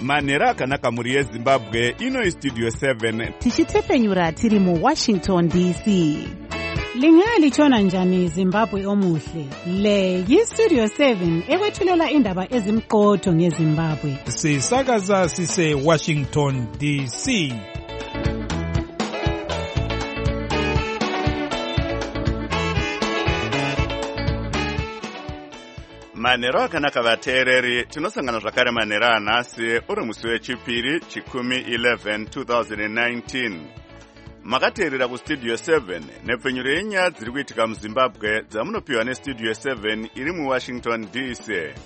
manhero akanaka mhuri yezimbabwe. Ino Studio 7 tichitepfenyura tiri muWashington DC. Lingaya lichona njani Zimbabwe omuhle? Le yiStudio 7 ekwethulela indaba ezimqotho ngeZimbabwe. Sisakaza sise Washington DC. manhero akanaka vateereri, tinosangana zvakare manhero anhasi uri musi wechipiri chikumi 11 2019. Makateerera kuStudio 7 nepfenyuro yenyaya dziri kuitika muZimbabwe dzamunopiwa neStudio 7 iri muWashington DC.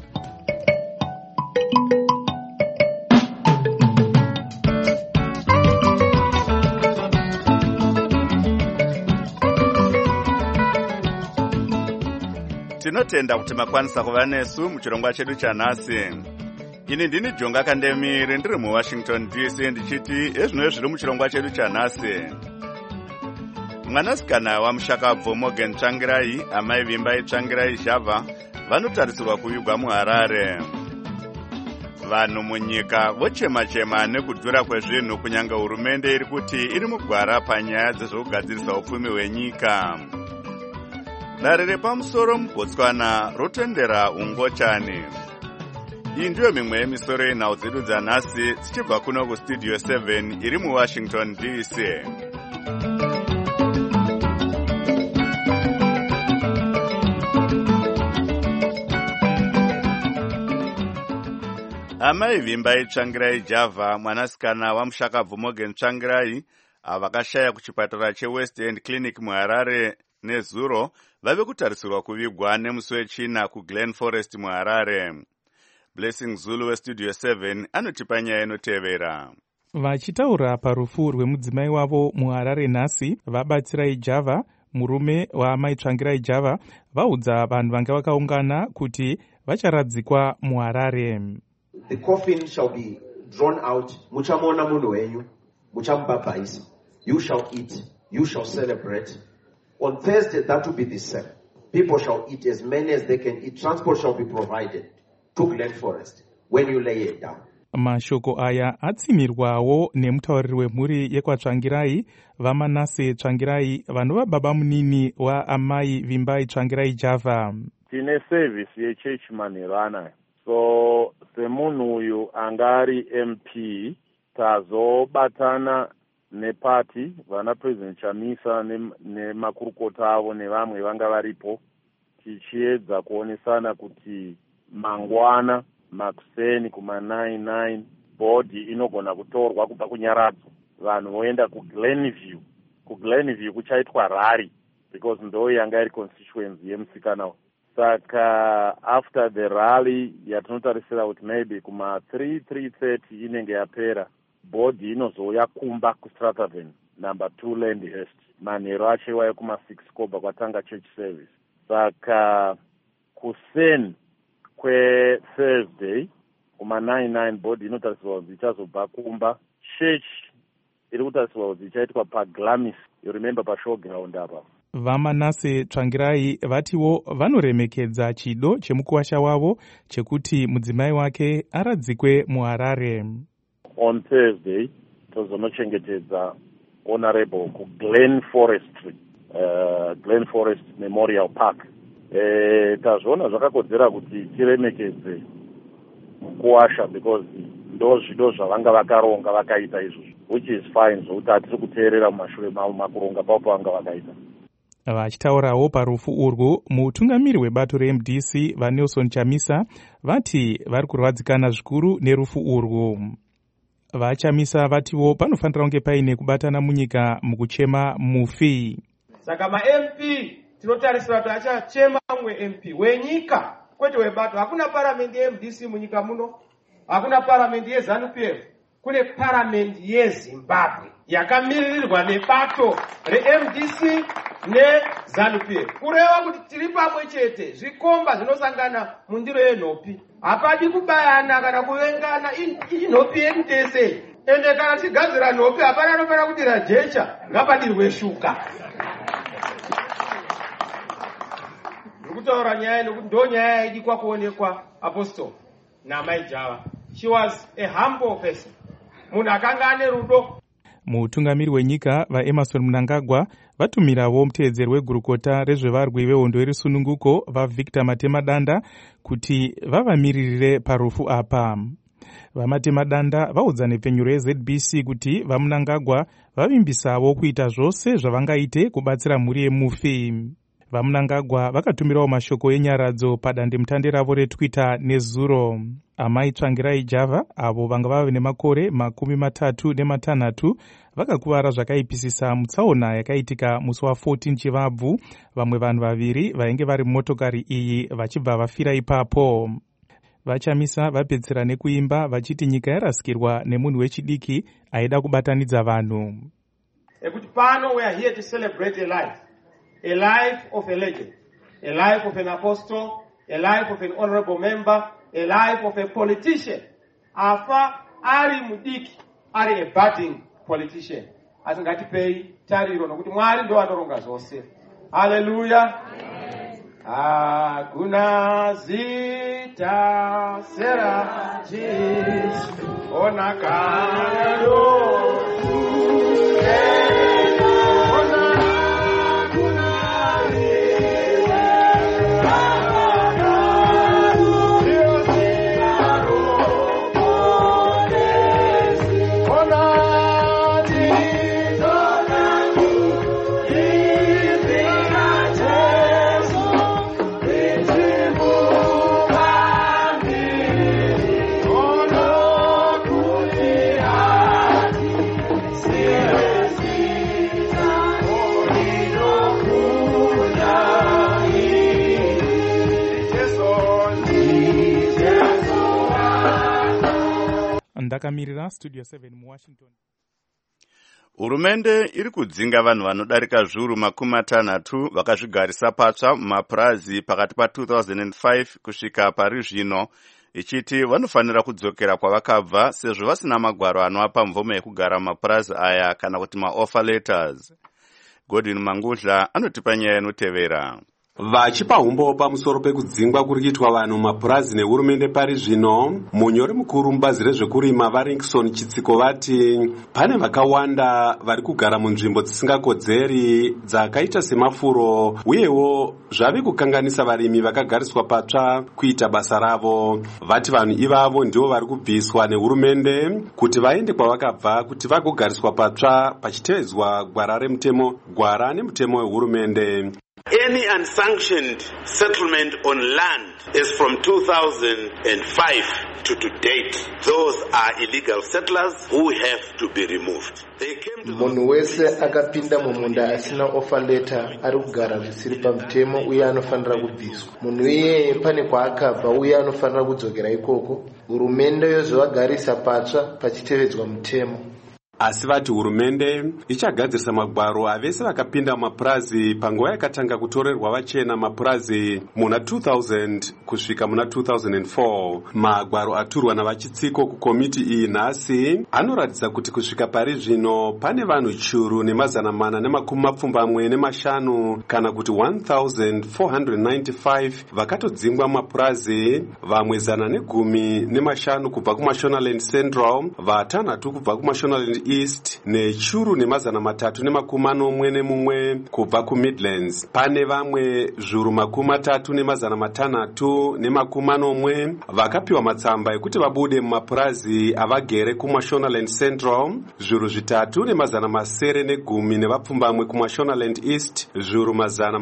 Tinotenda kuti makwanisa kuva nesu muchirongwa chedu chanhasi. Ini ndini Jonga Kandemiri ndiri muWashington DC ndichiti ezvino zviri muchirongwa chedu chanhasi. Mwanasikana waMushakabvu Morgan Tsvangirai, amai Vimbai Tsvangirai Java vanotarisirwa kuvigwa muHarare. Vanhu munyika vochema-chema nekudhura kwezvinhu kunyange hurumende iri kuti iri mugwara panyaya dzezvokugadzirisa upfumi hwenyika. Dare repamusoro muBotswana rotendera ungochani. Iyi ndiyo mimwe yemisoro yenhau dzedu dzanhasi dzichibva kuno kuStudio 7 iri muWashington DC. Amai Vimbai Tsvangirai Java, mwanasikana waMushakabvu Morgan Tsvangirai, vakashaya kuchipatara cheWest End Clinic muHarare nezuro, vave kutarisirwa kuvigwa nemusi wechina kuGlen Forest muHarare. Blessing Zulu weStudio 7 anotipa nyaya inotevera. Vachitaura parufu rwemudzimai wavo muHarare nhasi, vabatsirai Java, murume waamai Tsvangirai Java, vaudza vanhu vanga vakaungana kuti vacharadzikwa muHarare. The coffin shall be drawn out. Muchamona munhu wenyu, muchamubhabhaisa. You shall eat, you shall celebrate. On Thursday, that will be the same. People shall eat as many as they can eat. Transport shall be provided to Glen Forest when you lay it down. Mashoko aya atsimirwawo nemutauriri wemhuri yekwaTsvangirai, vaManase Tsvangirai, vanova baba munini waamai Vimbai Tsvangirai Java. Tine service yechechi manhero anaya. So semunhu uyu angari MP, tazobatana nepati vana President Chamisa nemakurukota avo nevamwe vanga varipo, tichiedza kuonesana kuti mangwana makuseni kuma99 body inogona kutorwa kubva kuNyaradza, vanhu voenda kuGlenview. kuGlenview kuchaitwa rally because ndo yanga iri constituency yemusikana. Saka after the rally yatinotarisira kuti maybe kuma 3:30 inenge yapera, body inozouya kumba kuStrathaven number 2 Landhurst. Manhero achiwaya kuma 6 kobva kwatanga church service. Saka kuseni kweThursday kuma 99 body inotarisirwa kuti ichazobva kumba. Church iri kutarisirwa kuti ichaitwa paGlamis, you remember pashowground apa. VaManase Tsvangirai vatiwo vanoremekedza chido chemukuwasha wavo chekuti mudzimai wake aradzikwe muHarare. On Thursday tozonochengetedza honorable kuGlen Forestry, Glen Forest Memorial Park. Tazvona zvakakodzera kuti tiremekedze mukuwasha because ndo zvido zvavanga vakaronga vakaita izvozvo, which is fine, zvokuti hatisi kuteerera mumashure mavo makuronga pavo vanga vakaita. Vachitaurawo parufu urwu, mutungamiri webato reMDC vaNelson Chamisa vati vari kurwadzikana zvikuru nerufu urwu. VaChamisa vatiwo panofanira kunge paine kubatana munyika mukuchema mufi. Saka maMP tinotarisira kuti achachema mumwe MP wenyika kwete webato. Hakuna parliament yeMDC munyika muno, hakuna parliament yeZANU-PF, kune parliament yeZimbabwe yakamiririrwa nebato reMDC neZANU-PF. Kureva kuti tiri pamwe chete, zvikomba zvinosangana mundiro yenhopi. Hapadi kubayana kana kuvengana, inhopi yedu tese. Ende kana tigadzira nhopi, hapana anofanira kudira jecha, ngapadirwe shuka. Ndikutaura nyaya nekuti ndo nyaya yaidi kwa kuonekwa apostol naamai Java. She was a humble person. Munhu akanga ane rudo. Mutungamiri wenyika vaEmerson Mnangagwa vatumirawo muteedzeri wegurukota rezvevarwi vehondo yerusununguko vaVictor Matemadanda kuti vavamiririre parufu apa. VaMatemadanda vaudza nepfenyuro yeZBC kuti vaMnangagwa vavimbisawo kuita zvose zvavangaite kubatsira mhuri yemufi. VaMnangagwa vakatumirawo mashoko enyaradzo padandemutande ravo reTwitter nezuro. Amai Tsvangirai Java avo vanga vave nemakore 36 vakakuvara zvakaipisisa mutsaona yakaitika musi wa14 Chivabvu, vamwe vanhu vaviri vainge vari mumotokari iyi vachibva vafira ipapo. Vachamisa vapedzera nekuimba vachiti nyika yarasikirwa nemunhu wechidiki aida kubatanidza vanhu. Ekuti pano we are here to celebrate a life of a legend, a life of an apostle, a life of an honorable member, a life of a politician. Afa ari mudiki, ari a budding politician. Asingatipei tariro nokuti Mwari ndo anoronga zvose. Hallelujah. Hakuna zita sera Jesu onakalo. Ndakamirira Studio 7 muWashington. Hurumende iri kudzinga vanhu vanodarika zviuru 60 vakazvigarisa patsva mumapurazi pakati pa2005 kusvika pari zvino, ichiti vanofanira kudzokera kwavakabva sezvo vasina magwaro anovapa mvumo yekugara mumapurazi aya kana kuti maoffer letters. Godwin Mangudla anotipa nyaya inotevera. Vachipa umbo pamusoro pekudzingwa kuri kuitwa vanhu mumapurazi nehurumende pari zvino, munyori mukuru mubazi rezvekurima vaRinkson Chitsiko vati pane vakawanda vari kugara munzvimbo dzisingakodzeri dzakaita semafuro, uyewo zvave kukanganisa varimi vakagariswa patsva kuita basa ravo. Vati vanhu ivavo ndivo vari kubviswa nehurumende kuti vaende kwavakabva kuti vagogariswa patsva pachitevedzwa gwara nemutemo wehurumende. Any unsanctioned settlement on land is from 2005 to date. Those are illegal settlers who have to be removed. Munhu wese akapinda mumunda asina offer letter ari kugara zvisiri pamutemo uye anofanira kubviswa. Munhu iyeye pane kwaakabva uye anofanira kudzokera ikoko. Hurumende yozvagarisa patsva pachitevedzwa mutemo. Asi vati hurumende ichagadzirisa magwaro avese vakapinda mumapurazi panguva yakatanga kutorerwa vachena mapurazi muna 2000 kusvika muna 2004. Magwaro aturwa navachitsiko kukomiti iyi nhasi anoratidza kuti kusvika pari zvino pane vanhu churu ne475 kana kuti 1495 vakatodzingwa mumapurazi, vamwe 115 kubva kuMashonaland Central, 6 kubva kuMashonaland East nechuru ne341 kubva kuMidlands. Pane vamwe zviuru 3640 vakapiwa matsamba ekuti vabude mumapurazi avagere kuMashonaland Central, zviuru 3,910 nevapfumbamwe kuMashonaland East, zviuru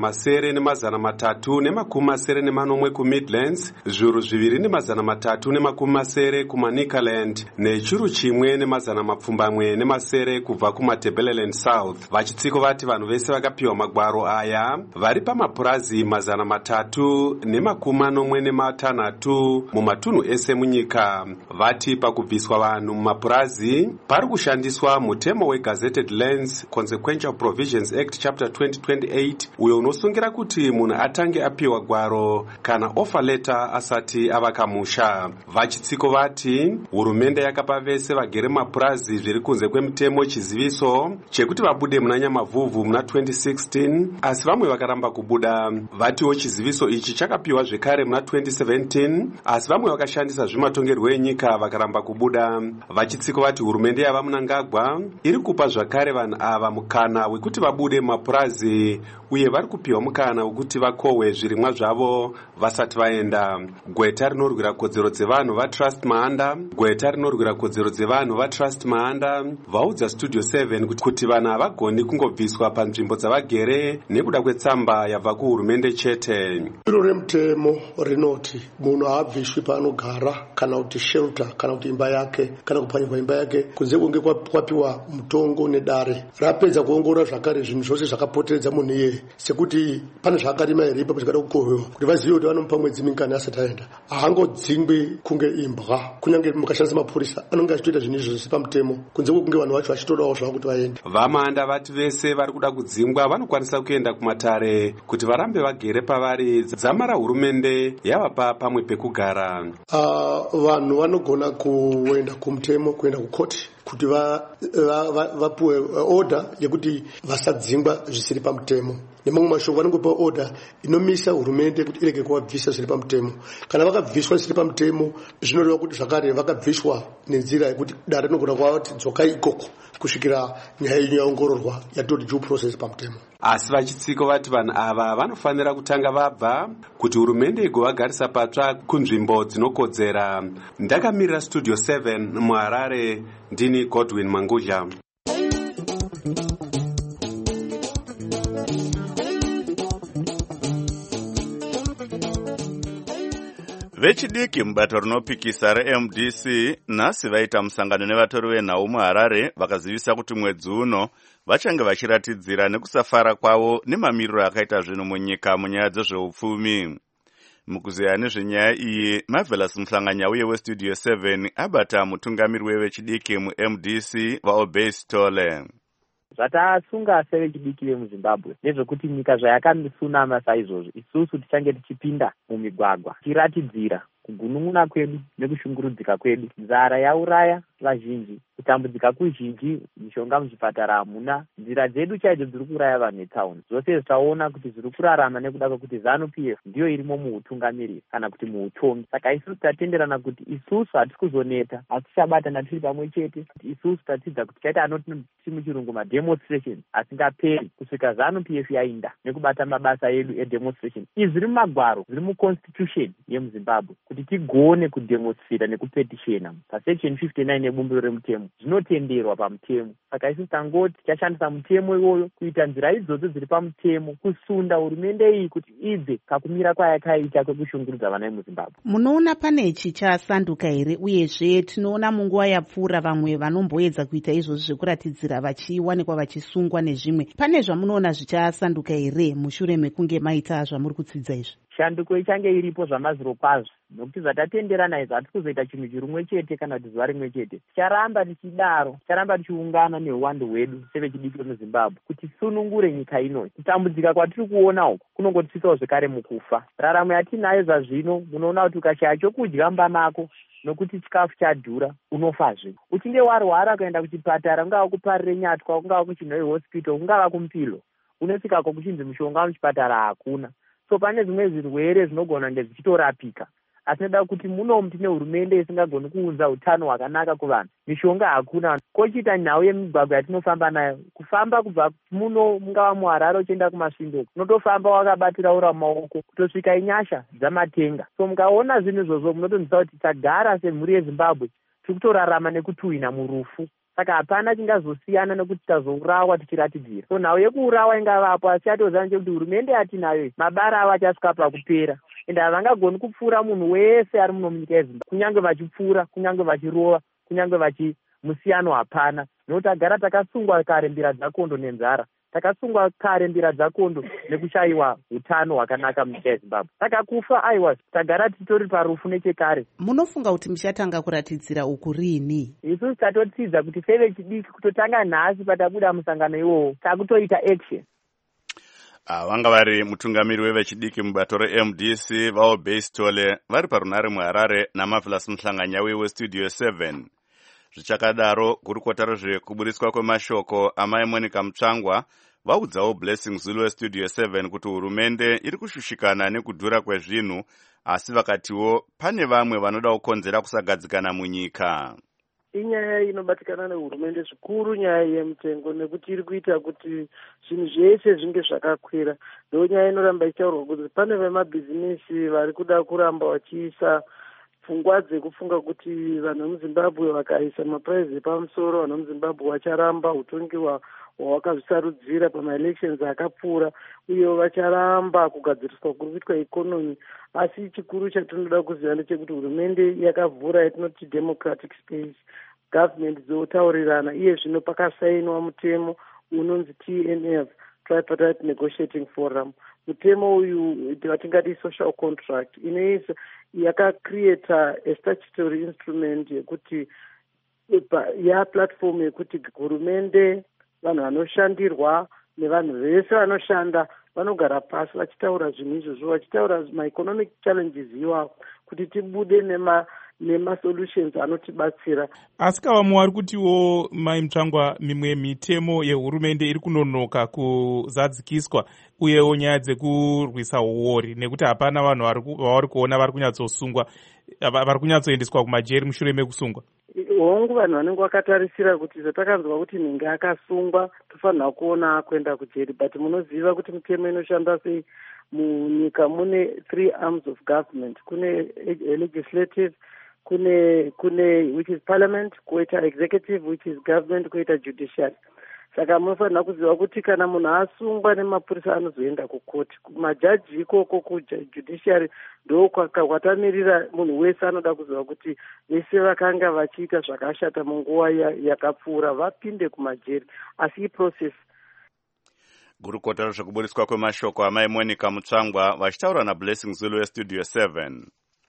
9,330 kuMidlands, zviuru 2,330 kuManicaland nechuru 1,700 kubva kuMatebeleland South. Vachitsiko vati vanhu vese vakapiwa magwaro aya vari pamapurazi 346 mumatunhu ese munyika. Vati pakubviswa vanhu mumapurazi pari kushandiswa mutemo weGazetted Lands Consequential Provisions Act Chapter 2028 uyo unosungira kuti munhu atange apiwa gwaro kana offer letter asati avaka musha. Vachitsiko vati hurumende yakapa vese vagere mumapurazi zviri kunze kunze kwemutemo chiziviso chekuti vabude muna Nyamavhuvhu muna 2016, asi vamwe vakaramba kubuda. Vatiwo chiziviso ichi chakapiwa zvekare muna 2017, asi vamwe vakashandisa zvimatongerwo enyika vakaramba kubuda. Vachitsiko vati hurumende yava Mnangagwa iri kupa zvakare vanhu ava mukana wekuti vabude mumapurazi, uye vari kupiwa mukana wekuti vakohwe zvirimwa zvavo vasati vaenda. Gweta rinorwira kodzero dzevanhu vaTrust Mahanda vaudza Studio 7 kuti vanhu havagoni kungobviswa panzvimbo dzavagere nekuda kwetsamba yabva kuhurumende chete. Iro remutemo rinoti munhu haabviswi paanogara kana kuti shelter kana kuti imba yake kana kupfanyirwa imba yake kunze kunge kwapiwa mutongo nedare. Rapedza kuongorora zvakare zvinhu zvose zvakapoteredza munhu iye, sekuti pane zvakarima here ipapo zvakada kukohwewa kuti vazive kuti vanomupa mwedzi mingani asati aenda. Haangodzingwi kunge imbwa, kunyange mukashandisa mapurisa anonge achitoita zvinhu izvo zvisi pamutemo kunze kunge vanhu vacho vachitodawo zvavo kuti vaende. Vamahanda vati vese vari kuda kudzingwa vanokwanisa kuenda kumatare kuti varambe vagere pavari. Dzamara hurumende yavapa pamwe pekugara. Vanhu vanogona kuenda kumutemo, kuenda kukoti kuti vapuwe order yekuti vasadzingwa zvisiri pamutemo. Nemamwe mashoko vanongopa order inomisa hurumende kuti irege kuvabvisa zviri pamutemo. Kana vakabviswa zvisiri pamutemo, zvinoreva kuti zvakare vakabviswa nenzira yekuti dare rinogona kuvati dzokai ikoko kusvikira nyaya yenyu yaongororwa yatoti due process pamutemo. Asi vachitsiko vati vanhu ava vanofanira kutanga vabva kuti hurumende igovagarisa patsva kunzvimbo dzinokodzera. Ndakamirira Studio 7 muHarare, ndini Godwin Mangudya. Vechidiki mubato rinopikisa reMDC nhasi vaita musangano nevatori venhau muHarare vakazivisa kuti mwedzi uno vachange vachiratidzira nekusafara kwavo nemamiriro akaita zvinhu munyika munyaya dzezveupfumi. Mukuziya nezvenyaya iyi, Marvelous Mhlanganya uye weStudio 7 abata mutungamiri wevechidiki muMDC vaObey Stole. Zvatasunga sevechidiki vemuZimbabwe nezvekuti nyika zvayakamisunama saizvozvo isusu tichange tichipinda mumigwagwa tiratidzira kugunun'una kwedu nekushungurudzika kwedu. Nzara yauraya vazhinji, kutambudzika kuzhinji, mishonga muzvipatara hamuna, nzira dzedu chaidzo dziri kuraya vanhu vetaundi. Zvose zvitaona kuti zviri kurarama nekuda kwekuti ZANU-PF ndiyo irimo muutungamiri kana kuti muutongi. Saka isusu tatenderana kuti isusu hatisi kuzoneta, asi tichabatana tiri pamwe chete. Isusu tatidza kuti chaita anoti muchirungu mademonstration asingaperi kusvika ZANU-PF yainda nekubata mabasa edu edemonstration. Izvi zviri mumagwaro, zviri muconstitution yemuZimbabwe kuti tigone kudemonstrata nekupetitiona pasection 59 yebumbiro remutemo. Zvinotenderwa pamutemo. Saka isusu tangoti tichashandisa mutemo iwoyo kuita nzira idzodzo dziri pamutemo kusunda hurumende iyi kuti ibve kakumira kwayakaita kwekushungurudza vana vemuZimbabwe. Munoona pane chichasanduka here? Uyezve tinoona munguva yapfuura vamwe vanomboedza kuita izvozvo zvekuratidzira vachiwanikwa vachisungwa nezvimwe. Pane zvamunoona zvichasanduka here mushure mekunge maita zvamuri kutsidza izvi? Shanduko ichange iripo zvamaziro kwazvo, nokuti zvatatenderana izvo hatisi kuzoita chinhu chirumwe chete kana kuti zuva rimwe chete. Ticharamba tichidaro, ticharamba tichiungana neuwandu hwedu sevechidiki vemuZimbabwe kuti sunungure nyika inoyi. Kutambudzika kwatiri kuona uku kunongotisawo zvekare mukufa. Raramo yatinayo zvazvino munoona kuti ukashaya chokudya mumba mako nokuti chikafu chadhura unofazve. Uchinge warwara kuenda kuchipatara, kungava kuparire nyatwa, kungava kuChinhoi hospital, kungava kuMpilo, unosvikako kuchinzi mushonga muchipatara hakuna. So pane zvimwe zvirwere zvinogona kunge zvichitorapika, asi noda kuti munomu tine hurumende isingagoni kuunza utano hwakanaka kuvanhu. Mishonga hakuna. Kochiita nhau yemigwagwa yatinofamba nayo, kufamba kubva muno mungava muHarare uchienda kumasvingo, unotofamba wakabatira ura mumaoko kutosvika inyasha dzamatenga. So mukaona zvinhu izvozvo munotonzwa kuti tagara semhuri yeZimbabwe tiri kutorarama nekutuhwina murufu. Saka hapana chingazosiyana nekuti tazourawa tichiratidzira. So nhau yekuurawa ingavapo, asi yatozana kuti hurumende yatinayo mabara ava achasvika pakupera. Ende havangagoni kupfuura munhu wese ari muno munyika yeZimbabwe, kunyange vachipfuura, kunyange vachirova, kunyange vachimusiyano hapana. Nokuti tagara takasungwa kare mbira dzakondo nenzara. Takasungwa kare mbira dzakondo nekushayiwa utano hwakanaka munyika yeZimbabwe. Saka kufa aiwa tagara titori parufu nechekare. Munofunga kuti muchatanga kuratidzira uku rini? Isusu tatotsidza kuti sevechidiki kutotanga nhasi patabuda musangano iwowo takutoita action. Vanga vari mutungamiri wevechidiki mubato reMDC vaObey Stole vari parunare muHarare naMarvelous Mhlanganya weStudio 7. Zvichakadaro, gurukota rezvekuburiswa kwemashoko amai Monica Mutsvangwa vaudzawo Blessing Zulu weStudio 7 kuti hurumende iri kushushikana nekudhura kwezvinhu, asi vakatiwo pane vamwe vanoda kukonzera kusagadzikana munyika. Inyaya inobatikana nehurumende zvikuru nyaya yemutengo, nekuti iri kuita kuti zvinhu zvese zvinge zvakakwira. Ndo nyaya inoramba ichitaurwa kuti pane vemabhizinisi vari kuda kuramba vachiisa pfungwa dzekufunga kuti vanhu vemuZimbabwe vakaisa mapuraizi pamusoro, vanhu vemuZimbabwe vacharamba utongi hwavakazvisarudzira pamaelections akapfuura, uyewo vacharamba kugadziriswa kuri kuitwa ikonomi. Asi chikuru chatinoda kuziva ndechekuti hurumende yakavhura yatinoti democratic space, government dzotaurirana, iye zvino pakasainwa mutemo unonzi TNF, Tripartite Negotiating Forum. Mutemo uyu watingati social contract inoisa yakacreata a statutory instrument yekuti platform yekuti hurumende, vanhu vanoshandirwa nevanhu vese vanoshanda vanogara pasi vachitaura zvinhu izvozvo, vachitaura maeconomic challenges iwawo kuti tibude nemasolutions anotibatsira. Asi kavamwe vari kutiwo mai Mutsvangwa, mimwe mitemo yehurumende iri kunonoka kuzadzikiswa, uyewo nyaya dzekurwisa uori, nekuti hapana vanhu vavari kuona vari kunyatsosungwa, vari kunyatsoendeswa kumajeri mushure mekusungwa. Hongu vanhu vanenge vakatarisira kuti zvatakanzwa kuti ninge akasungwa tofanira kuona kuenda kujeri, but munoziva kuti mitemo inoshanda sei. Munyika mune 3 arms of government, kune legislative, kune which is parliament, koita executive which is government, koita judiciary. Saka munofanira kuziva kuti kana munhu asungwa nemapurisa anozoenda kukoti. Majaji ikoko kujudiciary ndo kwatamirira munhu wese anoda kuziva kuti vese vakanga vachiita zvakashata munguva yakapfuura vapinde kumajeri, asi iprocess. Gurukota rezvekuburiswa kwemashoko amai Monica Mutsvangwa vachitaura naBlessing Zulu weStudio 7.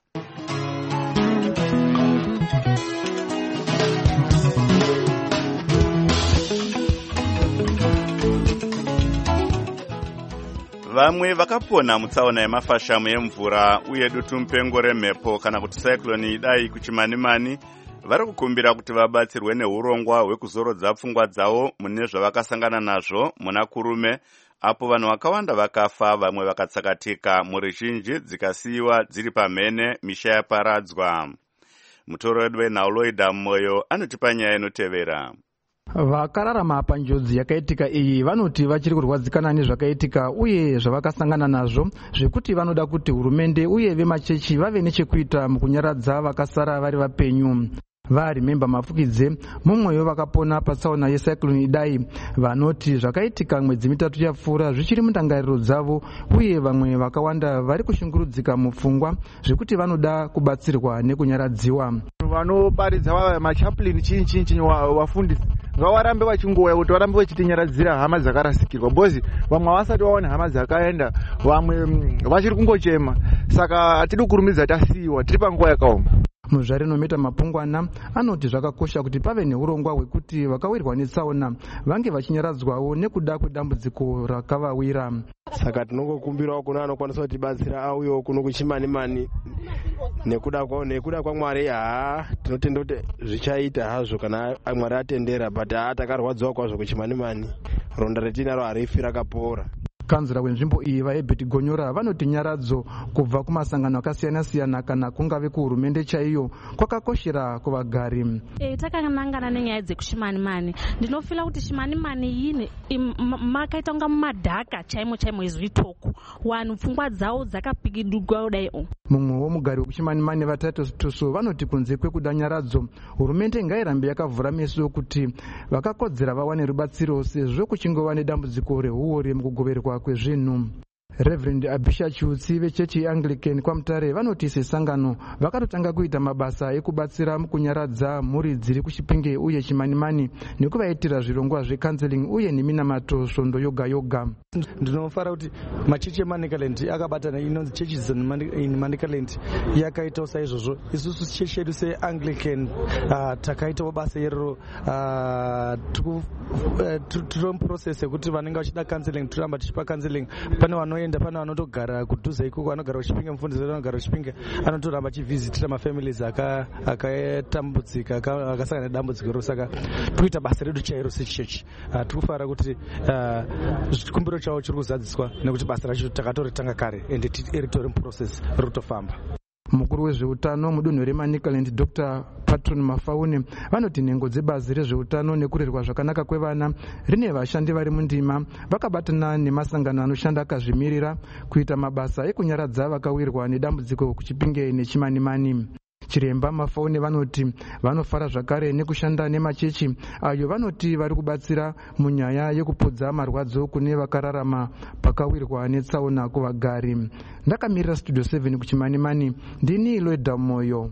Vamwe vakapona mutsaona yemafashamu yemvura uye dutu mupengo remhepo kana kuti cyclone idai kuchimanimani vari kukumbira kuti vabatsirwe neurongwa hwekuzorodza pfungwa dzavo mune zvavakasangana nazvo muna kurume, apo vanhu vakawanda vakafa, vamwe vakatsakatika, mhuri zhinji dzikasiyiwa dziri pamhene, misha yaparadzwa. Mutoro wedu weNauloida Moyo anotipa nyaya inotevera. Vakararama panjodzi yakaitika iyi vanoti vachiri kurwadzikana nezvakaitika uye zvavakasangana nazvo, zvekuti vanoda kuti hurumende uye vemachechi vave nechekuita mukunyaradza vakasara vari vapenyu. VaRemember Mafukidze, mumwe wevakapona patsaona yecyclone idai, vanoti zvakaitika mwedzi mitatu yapfuura zvichiri mundangariro dzavo, uye vamwe vakawanda vari kushungurudzika mupfungwa zvekuti vanoda kubatsirwa nekunyaradziwa. Vanoparidza machaplain chinyi wafundisi ngavarambe vachingouya kuti varambe vachitinyaradzira hama dzakarasikirwa, bozi vamwe havasati vaona hama dzakaenda, vamwe vachiri kungochema. Saka hatidi kurumidza tasiyiwa, tiri panguva yakaoma. Muzvare Nometa Mapungwana anoti zvakakosha kuti pave neurongwa hwekuti vakawirwa netsaona vange vachinyaradzwawo nekuda kwedambudziko rakavawira. Saka tinongokumbirawo kuna anokwanisa kutibatsira auyewo kuno kuchimanimani nekuda kwaMwari. Tinotenda kuti zvichaita hazvo kana Mwari atendera, but takarwadziwa kwazvo kuchimanimani. Ronda retinaro harifi rakapora. Kanzira wenzvimbo iyi vaEbert Gonyora vanoti nyaradzo kubva kumasangano akasiyana-siyana kana kungave kuhurumende chaiyo kwakakoshera kuvagari. Takanangana nenyaya dzekuchimanimani, ndinofila kuti chimanimani yini makaita kunga mumadhaka chaimo ezvitoko, vanhu pfungwa dzavo dzakapikidugwa kudaiwo. Mumwe womugari wekuchimanimani vaTitus Tusu vanoti kunze kwekuda nyaradzo, hurumende ngairambe yakavhura meso kuti vakakodzera vawane rubatsiro sezvo kuchingova nedambudziko rehuori mukugoverwa kwezvinhu. Reverend Abisha Chiutsi vechechi yeAnglican kwaMutare vanoti sesangano vakatotanga kuita mabasa ekubatsira mukunyaradza mhuri dziri kuChipinge uye Chimanimani nekuvaitira zvirongwa zvecounseling uye neminamato svondo yoga yoga. Ndinofara kuti machechi eManicaland akabatana inonzi Churches in Manicaland yakaitawo saizvozvo. Isusu chechi yedu seAnglican takaitawo basa iroro, tiri muprocess yekuti vanenge vachida counseling toramba tichipa counseling. Pane vanoenda anoenda pana anotogara kudhuze ikoko, anogara kuchipinge, mufundisi wedu anogara kuchipinge, anotoramba achivhizitira mafamilies akatambudzika akasangana nedambudziko ro. Saka toita basa redu chairo sechechi. Tikufara kuti chikumbiro chavo chiri kuzadziswa nekuti basa racho takatoritanga kare ende ritori muprocess rotofamba. Mukuru wezveutano mudunhu reManicaland Dr. Patron Mafaune vanoti nhengo dzebazi rezveutano nekurerwa zvakanaka kwevana rine vashandi vari mundima vakabatana nemasangano anoshanda akazvimirira kuita mabasa ekunyaradza vakawirwa nedambudziko kuchipinge nechimanimani. Chiremba Mafaune vanoti vanofara zvakare nekushanda nemachechi ayo vanoti vari kubatsira munyaya yekupodza marwadzo kune vakararama pakawirwa netsaona kuvagari. Ndakamirira Studio 7 kuchimanimani, ndini Loida Moyo.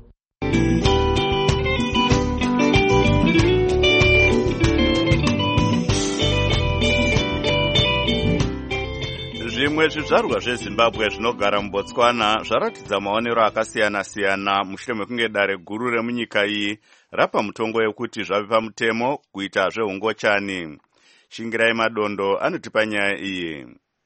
Zvimwe zvizvarwa zveZimbabwe zvinogara muBotswana zvaratidza maonero akasiyana-siyana mushure mekunge dare guru remunyika iyi rapa mutongo yekuti zvave pamutemo kuita zveungochani. Shingirai Madondo anotipa nyaya iyi.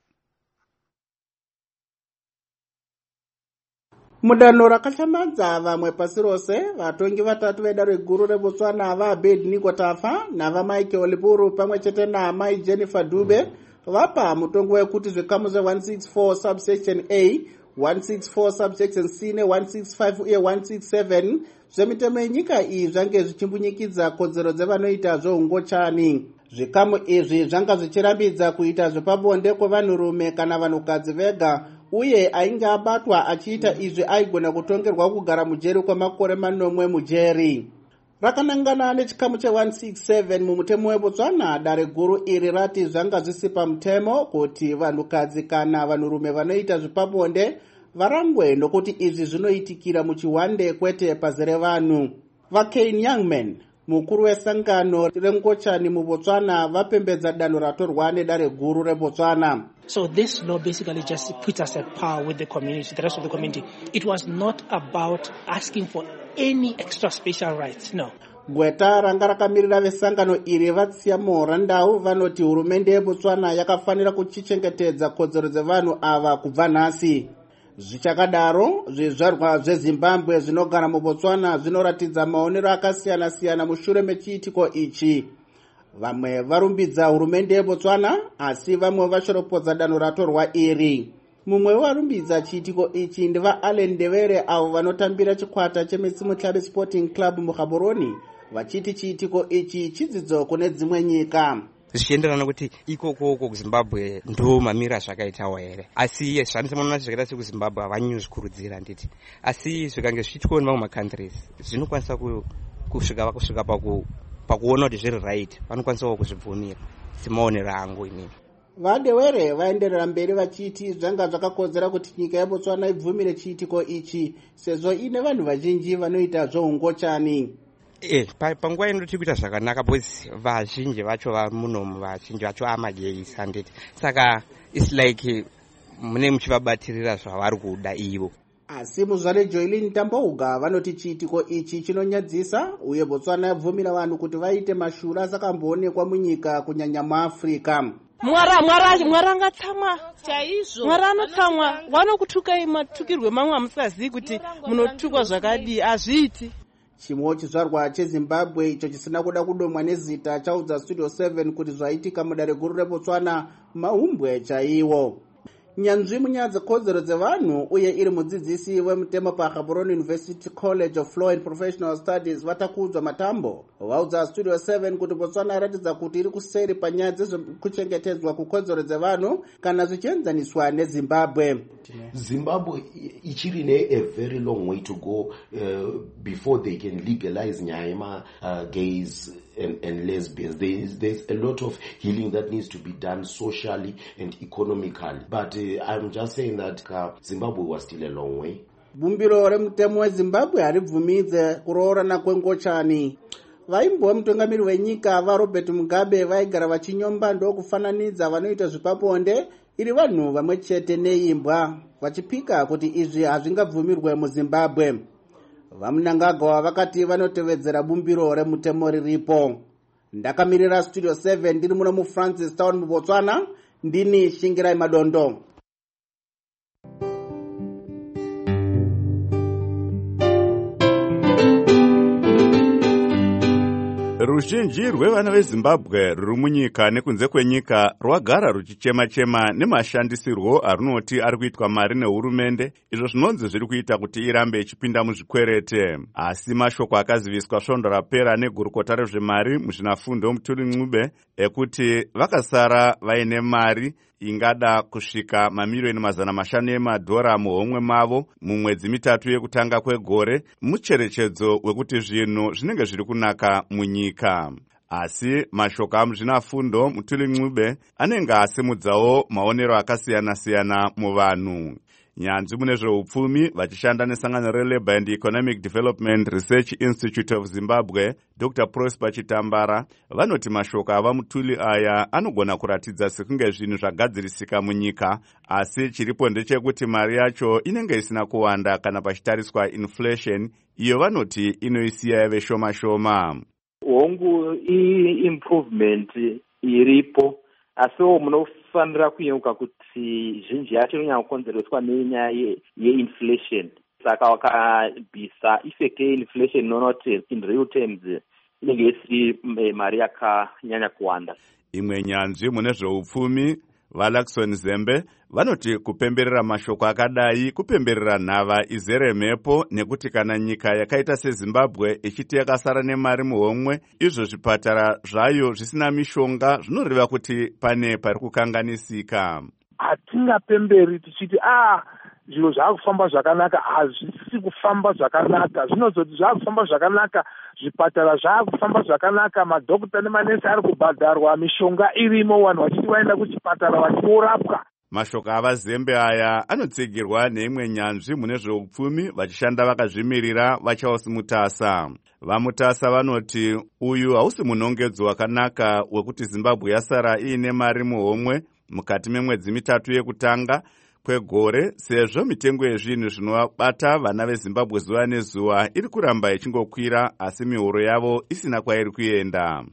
Mudanho rakashambadza vamwe pasi rose, vatongi vatatu vedare guru reBotswana vaAbednego Tafa navaMichael Puru pamwe chete naamai Jennifer Dube vapa mutongo wekuti zvikamu zve164 subsection A, 164 subsection C ne165 uye 167 zvemitemo yenyika iyi zvange zvichimbunyikidza kodzero dzevanoita zveungochani. Zvikamu izvi zvanga zvichirambidza kuita zvepabonde kwevanhurume kana vanhukadzi vega, uye ainge abatwa achiita izvi aigona kutongerwa kugara mujeri kwemakore 9 mujeri. Rakanangana nechikamu che167 mumutemo weBotswana, dare guru iri rati zvanga zvisi pamutemo kuti vanhukadzi kana vanhurume vanoita zvepabonde varangwe nokuti izvi zvinoitikira muchiwande kwete pazere vanhu. VaKane Youngman, mukuru wesangano rengochani muBotswana, vapembedza danho ratorwa nedare guru reBotswana. So this law basically just puts us at par with the community, the rest of the community. It was not about asking for any extra special rights, no. Gweta ranga rakamirira vesangano iri vatsiya muhorandau vanoti hurumende yeBotswana yakafanira kuchichengetedza kodzero dzevanhu ava kubva nhasi. Zvichakadaro, zvizvarwa zveZimbabwe zvinogara muBotswana zvinoratidza maonero akasiyana-siyana mushure mechiitiko ichi. Vamwe varumbidza hurumende yeBotswana, asi vamwe vashoropodza danho ratorwa iri. Mumwe warumbidza chiitiko ichi ndivaAllen Ndevere avo vanotambira chikwata cheMitsimu Club Sporting Club muGaborone, vachiti chiitiko ichi chidzidzo kune dzimwe nyika. Zvichienderana kuti ikoko kuZimbabwe ndo mamira zvakaitawo here, asi zvandinoona zvakaita sekuZimbabwe havanyanyo zvikurudzira nditi, asi zvikange zvichitwa nemamwe macountries zvinokwanisa kusvika pakuona kuti zviri right, vanokwanisawo kuzvibvumira semaonero angu inini. VaDewere vaenderera mberi vachiti zvanga zvakakodzera kuti nyika yeBotswana ibvumire chiitiko ichi sezvo ine vanhu vazhinji vanoita zveungochani. Panguva ino tiri kuita zvakanaka because vazhinji vacho vamunomu, vazhinji vacho amageis handiti, saka it's like mune muchivabatirira zvavari kuda ivo. Asi muzvare Joylin Tambouga vanoti chiitiko ichi chinonyadzisa, uye Botswana yabvumira vanhu kuti vaite mashura asakamboonekwa munyika kunyanya muAfrica. Mwara angatsamwa chaizvo, Mwara anotsamwa, vanokutukai matukirwe mamwe amusazivi kuti munotukwa zvakadii, azviiti. Chimwe chizvarwa cheZimbabwe icho chisina kuda kudomwa nezita chaudza Studio 7 kuti zvaitika mudare guru reBotswana mahumbwe chaiwo. Nyanzvi munyaya dzekodzero dzevanhu uye iri mudzidzisi wemutemo paGaborone University College of Law and Professional Studies Vatakudzwa Matambo vaudza Studio 7 kuti Botswana iratidza kuti iri kuseri panyaya dzezvekuchengetedzwa kukodzero dzevanhu kana zvichienzaniswa neZimbabwe. Zimbabwe ichiri a very long way to go before they can legalize nyaya gays and lesbians. There's a lot of healing that needs to be done socially and economically. But I'm just saying that Zimbabwe was still a long way. Bumbiro remutemo weZimbabwe haribvumidze kuroorana kwengochani. Vaimbowa mutungamiri wenyika vaRobert Mugabe vaigara vachinyomba ndokufananidza vanoita zvepabonde iri vanhu vamwe chete neimbwa, vachipika kuti izvi hazvingabvumirwe muZimbabwe. Vamunangagwa vakati vanotevedzera bumbiro remutemo riripo. Ndakamirira Studio 7 ndiri muno muFrancistown muBotswana, ndini Shingirai Madondo. ruzhinji rwevana vezimbabwe ruri munyika nekunze kwenyika rwagara ruchichema-chema nemashandisirwo arunoti ari kuitwa mari nehurumende, izvo zvinonzi zviri kuita kuti irambe ichipinda muzvikwerete. Asi mashoko akaziviswa svondo rapera negurukota rezvemari muzvinafundo Mutuli Ncube ekuti vakasara vaine mari ingada kusvika mamiliyoni 500 emadhora muhomwe mavo mumwedzi mitatu yekutanga kwegore, mucherechedzo wekuti zvinhu zvinenge zviri kunaka munyika. Asi mashoko amuzvinafundo Mutuli Ncube anenge asimudzawo maonero akasiyana-siyana muvanhu. Nyanzvi mune zveupfumi vachishanda nesangano reLabour and Economic Development Research Institute of Zimbabwe, Dr. Prosper Chitambara, vanoti mashoko ava Mutuli aya anogona kuratidza sekunge zvinhu zvagadzirisika munyika, asi chiripo ndechekuti mari yacho inenge isina kuwanda kana pachitariswa inflation, iyo vanoti inoisiya yave shoma-shoma. Hongu improvement iripo, asiwo munofanira kuyeuka kuti zhinji yacho inonyanya kukonzereswa nenyaya yeinflation. Saka wakabvisa effect yeinflation inoona kuti in real terms inenge isiri mari yakanyanya kuwanda. Imwe nyanzvi mune zveupfumi vaLakson Zembe vanoti kupemberera mashoko akadai kupemberera nhava izere mhepo, nekuti kana nyika yakaita seZimbabwe ichiti yakasara nemari muhomwe, izvo zvipatara zvayo zvisina mishonga, zvinoreva kuti pane pari kukanganisika. Hatingapemberi tichiti zviro zvakufamba zvakanaka, hazvisi kufamba zvakanaka. Zvinozoti zvakufamba zvakanaka, zvipatara zvakufamba zvakanaka, madhokota nemanesi ari kubhadharwa, mishonga irimo, vanhu vachiti vaenda kuchipatara vachiorapwa. Mashoko avaZembe aya anotsigirwa neimwe nyanzvi mune zveupfumi vachishanda vakazvimirira vaCharles Mutasa. VaMutasa vanoti uyu hausi munongedzo wakanaka wekuti Zimbabwe yasara iine mari muhomwe mukati memwedzi mitatu yekutanga kwegore, sezvo mitengo yezvinhu zvinovabata vana veZimbabwe zuva nezuva iri kuramba ichingokwira, asi mihoro yavo isina kwairi kuenda.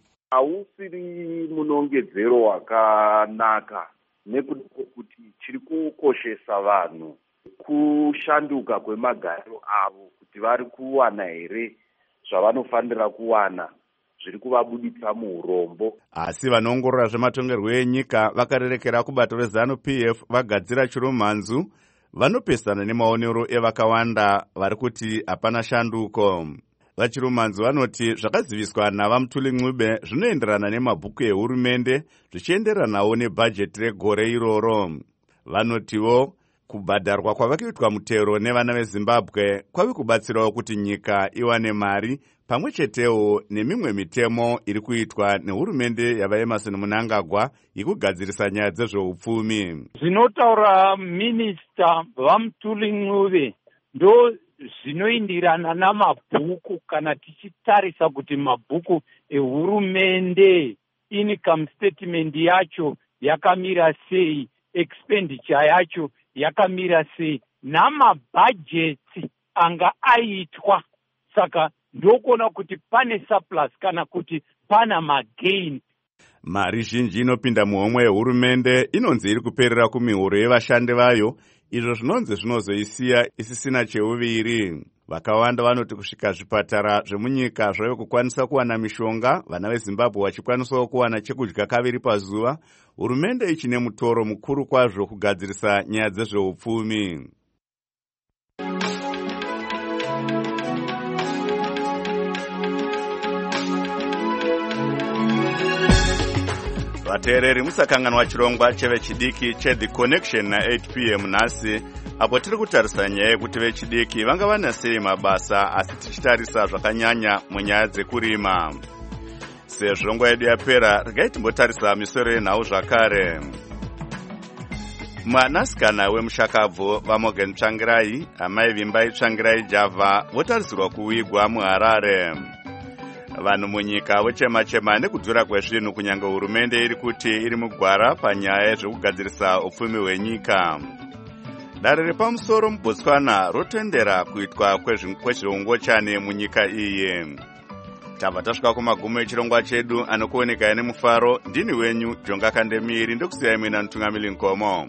Hausiri munongedzero wakanaka, nekuti chiri kukoshesa vanhu kushanduka kwemagariro avo, kuti vari kuwana here zvavanofanira kuwana, zviri kuvabuditsa muurombo. Asi vanoongorora zvematongerwo enyika vakarerekera kubato reZANU-PF vagadzira chirumhanzu, vanopesana nemaonero evakawanda vari kuti hapana shanduko. Vachirumhanzu vanoti zvakaziviswa navaMutuli Ncube zvinoenderana nemabhuku ehurumende, zvichienderanawo nebhajeti regore iroro. Vanotiwo kubhadharwa kwavakaitwa mutero nevana veZimbabwe kwavi kubatsirawo kuti nyika iwane mari, pamwe chetewo nemimwe mitemo iri kuitwa nehurumende yavaEmerson Mnangagwa yekugadzirisa nyaya dzezveupfumi. Zvinotaura minista vaMutuli Ncube ndo zvinoindirana namabhuku, kana tichitarisa kuti mabhuku ehurumende income statement yacho yakamira sei, expenditure yacho yakamira sei, namabhajeti anga aitwa. Saka ndokuona kuti pane surplus kana kuti pana magain. Mari zhinji inopinda muhomwe yehurumende inonzi iri kuperera kumihoro yevashandi vayo, izvo zvinonzi zvinozoisiya isisina cheuviri. Vakawanda vanoti kusvika zvipatara zvemunyika zvave kukwanisa kuwana mishonga, vana veZimbabwe vachikwanisawo kuwana chekudya kaviri pazuva, hurumende ichine mutoro mukuru kwazvo kugadzirisa nyaya dzezveupfumi. Vateereri musakanganwa chirongwa chevechidiki cheThe Connection na8 p.m. nhasi, apo tiri kutarisa nyaya yekuti vechidiki vangava sei mabasa, asi tichitarisa zvakanyanya munyaya dzekurima. Sezvo nguva yedu yapera, regai timbotarisa misoro yenhau zvakare. Mwanasikana wemushakabvu vaMorgan Tsvangirai, amai Vimbai Tsvangirai Java, votarisirwa kuvigwa muHarare. Vanhu munyika vochema-chema nekudhura kwezvinhu, kunyange hurumende iri kuti iri mugwara panyaya yezvekugadzirisa upfumi hwenyika. Dare repamusoro muBotswana rotendera kuitwa kwezviungochane munyika iyi. Tabva tasvika kumagumo echirongwa chedu, anokuoneka nemufaro. Ndini wenyu Jonga Kandemiri, ndokusiyai mwina Ntungamili Nkomo.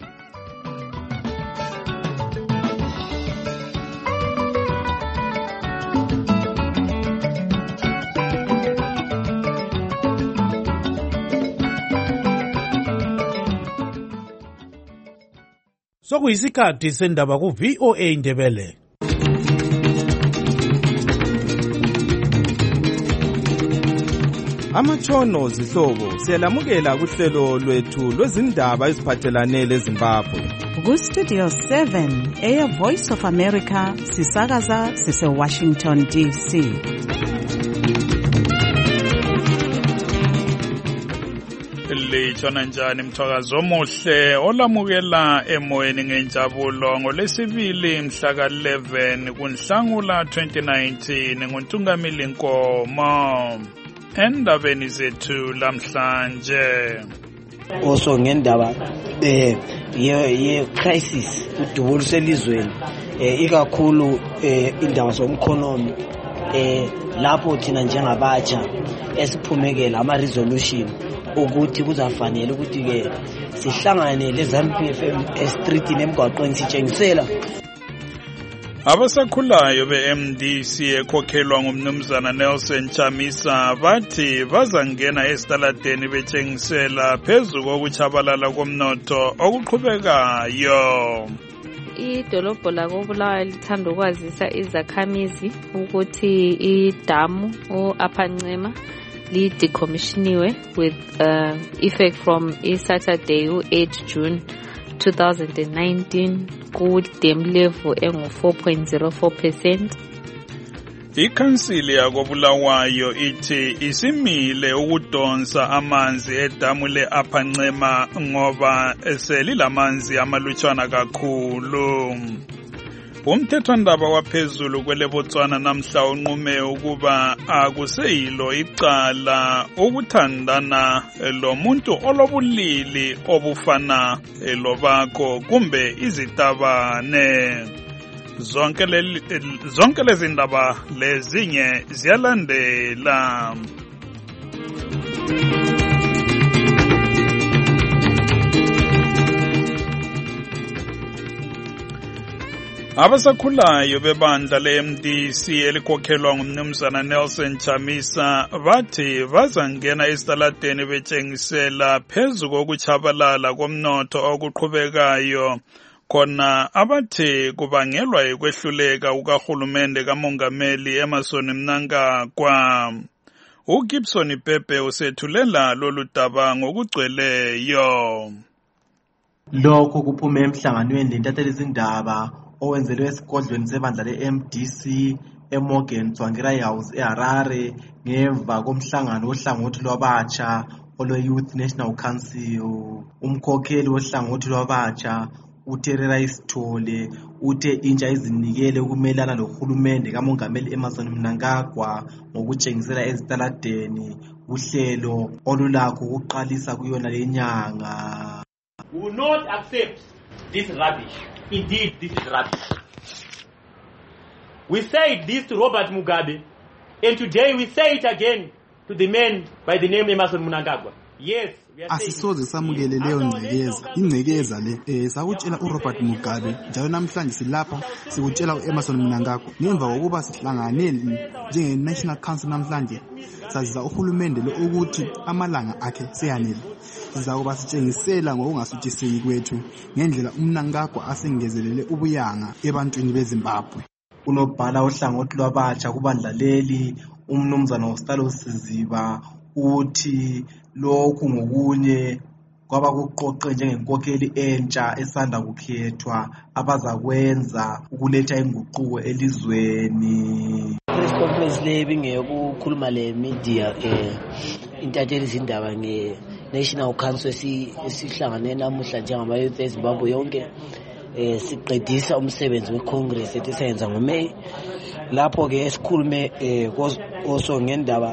sokuyisikhathi sendaba ku-VOA Indebele. Amatshono zihlobo siyalamukela kuhlelo lwethu lwezindaba eziphathelane leZimbabwe. Ku-Studio 7 Air Voice of America sisakaza sise-Washington DC. Litshona njani mthwakazi omuhle olamukela emoyeni ngenjabulo ngolesibili mhla ka-11 kuNhlangula 2019 nguNtungamili Nkomo. Endabeni zethu lamhlanje also ngendaba ye crisis udubulo selizweni ikakhulu indaba zomkhonomi lapho thina njengabatsha esiphumekela ama resolution ukuthi kuzafanele ukuthi ke sihlangane leZANU-PF streetini emgwaqweni sitshengisela abasakhulayo be-MDC ekhokhelwa ngumnumzana Nelson Chamisa bathi bazangena esitaladeni betshengisela phezu kokutshabalala komnotho okuqhubekayo. Idolobho lakoBulawayo lithanda ukwazisa izakhamizi ukuthi idamu u-Aphancema li-decommissioniwe with effect from Saturday u-8 June 2019 ku-dam level engu-4.04%. Ikhansili yakoBulawayo ithi isimile ukudonsa amanzi edamu le-Aphancema ngoba selilamanzi amalutshwana kakhulu. Umthethwandaba waphezulu kweleBotswana namhla unqume ukuba akuseyilo icala ukuthandana lomuntu olobulili obufana lobakho kumbe izitabane. Zonke lezi ndaba lezinye ziyalandela. Abasakhulayo bebandla le-MDC elikhokhelwa ngumnumzana Nelson Chamisa bathi bazangena esitaladeni betshengisela phezu kokutshabalala komnotho okuqhubekayo khona abathi kubangelwa yikwehluleka kukahulumende kamongameli Emmerson Mnangagwa. uGibson Pepe usethulela lolu daba ngokugcweleyo. Lokho kuphume emhlanganweni lentathelizindaba owenzelwe esigodlweni sebandla le-MDC eMorgan Tsvangirai House eHarare ngemva komhlangano wohlangothi lwabatsha olwe-Youth National Council. Umkhokheli wohlangothi lwabatsha uTerera Isithole uthe intsha izinikele ukumelana lohulumende kamongameli Emmerson Mnangagwa ngokutshengisela ezitaladeni uhlelo olulakho ukuqalisa kuyona lenyanga. We will not accept this rubbish. Indeed, this is rubbish. We said this to Robert Mugabe, and today we say it again to the man by the name Emmerson Mnangagwa. Yes, asisoze samukele leyo ingcekeza le sakutshela uRobert Mugabe njalo namhlanje silapha sikutshela uEmmerson Mnangagwa ngemva kokuba sihlanganele njenge-National Council namhlanje saziza uhulumende lo ukuthi amalanga akhe seyanele. Sizakuba sitshengisela ngokungasuthiseki kwethu ngendlela uMnangagwa asengezelele ubuyanga ebantwini beZimbabwe. Unobhala ohlangothi lwabatsha kubandla leli umnumzana uStalo Siziba uthi lokhu ngokunye kwabakuqoqe njengenkokheli entsha esanda kukhethwa abazakwenza ukuletha inguquko elizweni. Press conference le bingeyokukhuluma le media intathelizindaba nge-National Council esihlangane namuhla njengama-youth eZimbabwe yonke siqedisa umsebenzi weCongress ethi sayenza ngoMay. Lapho-ke esikhulume also ngendaba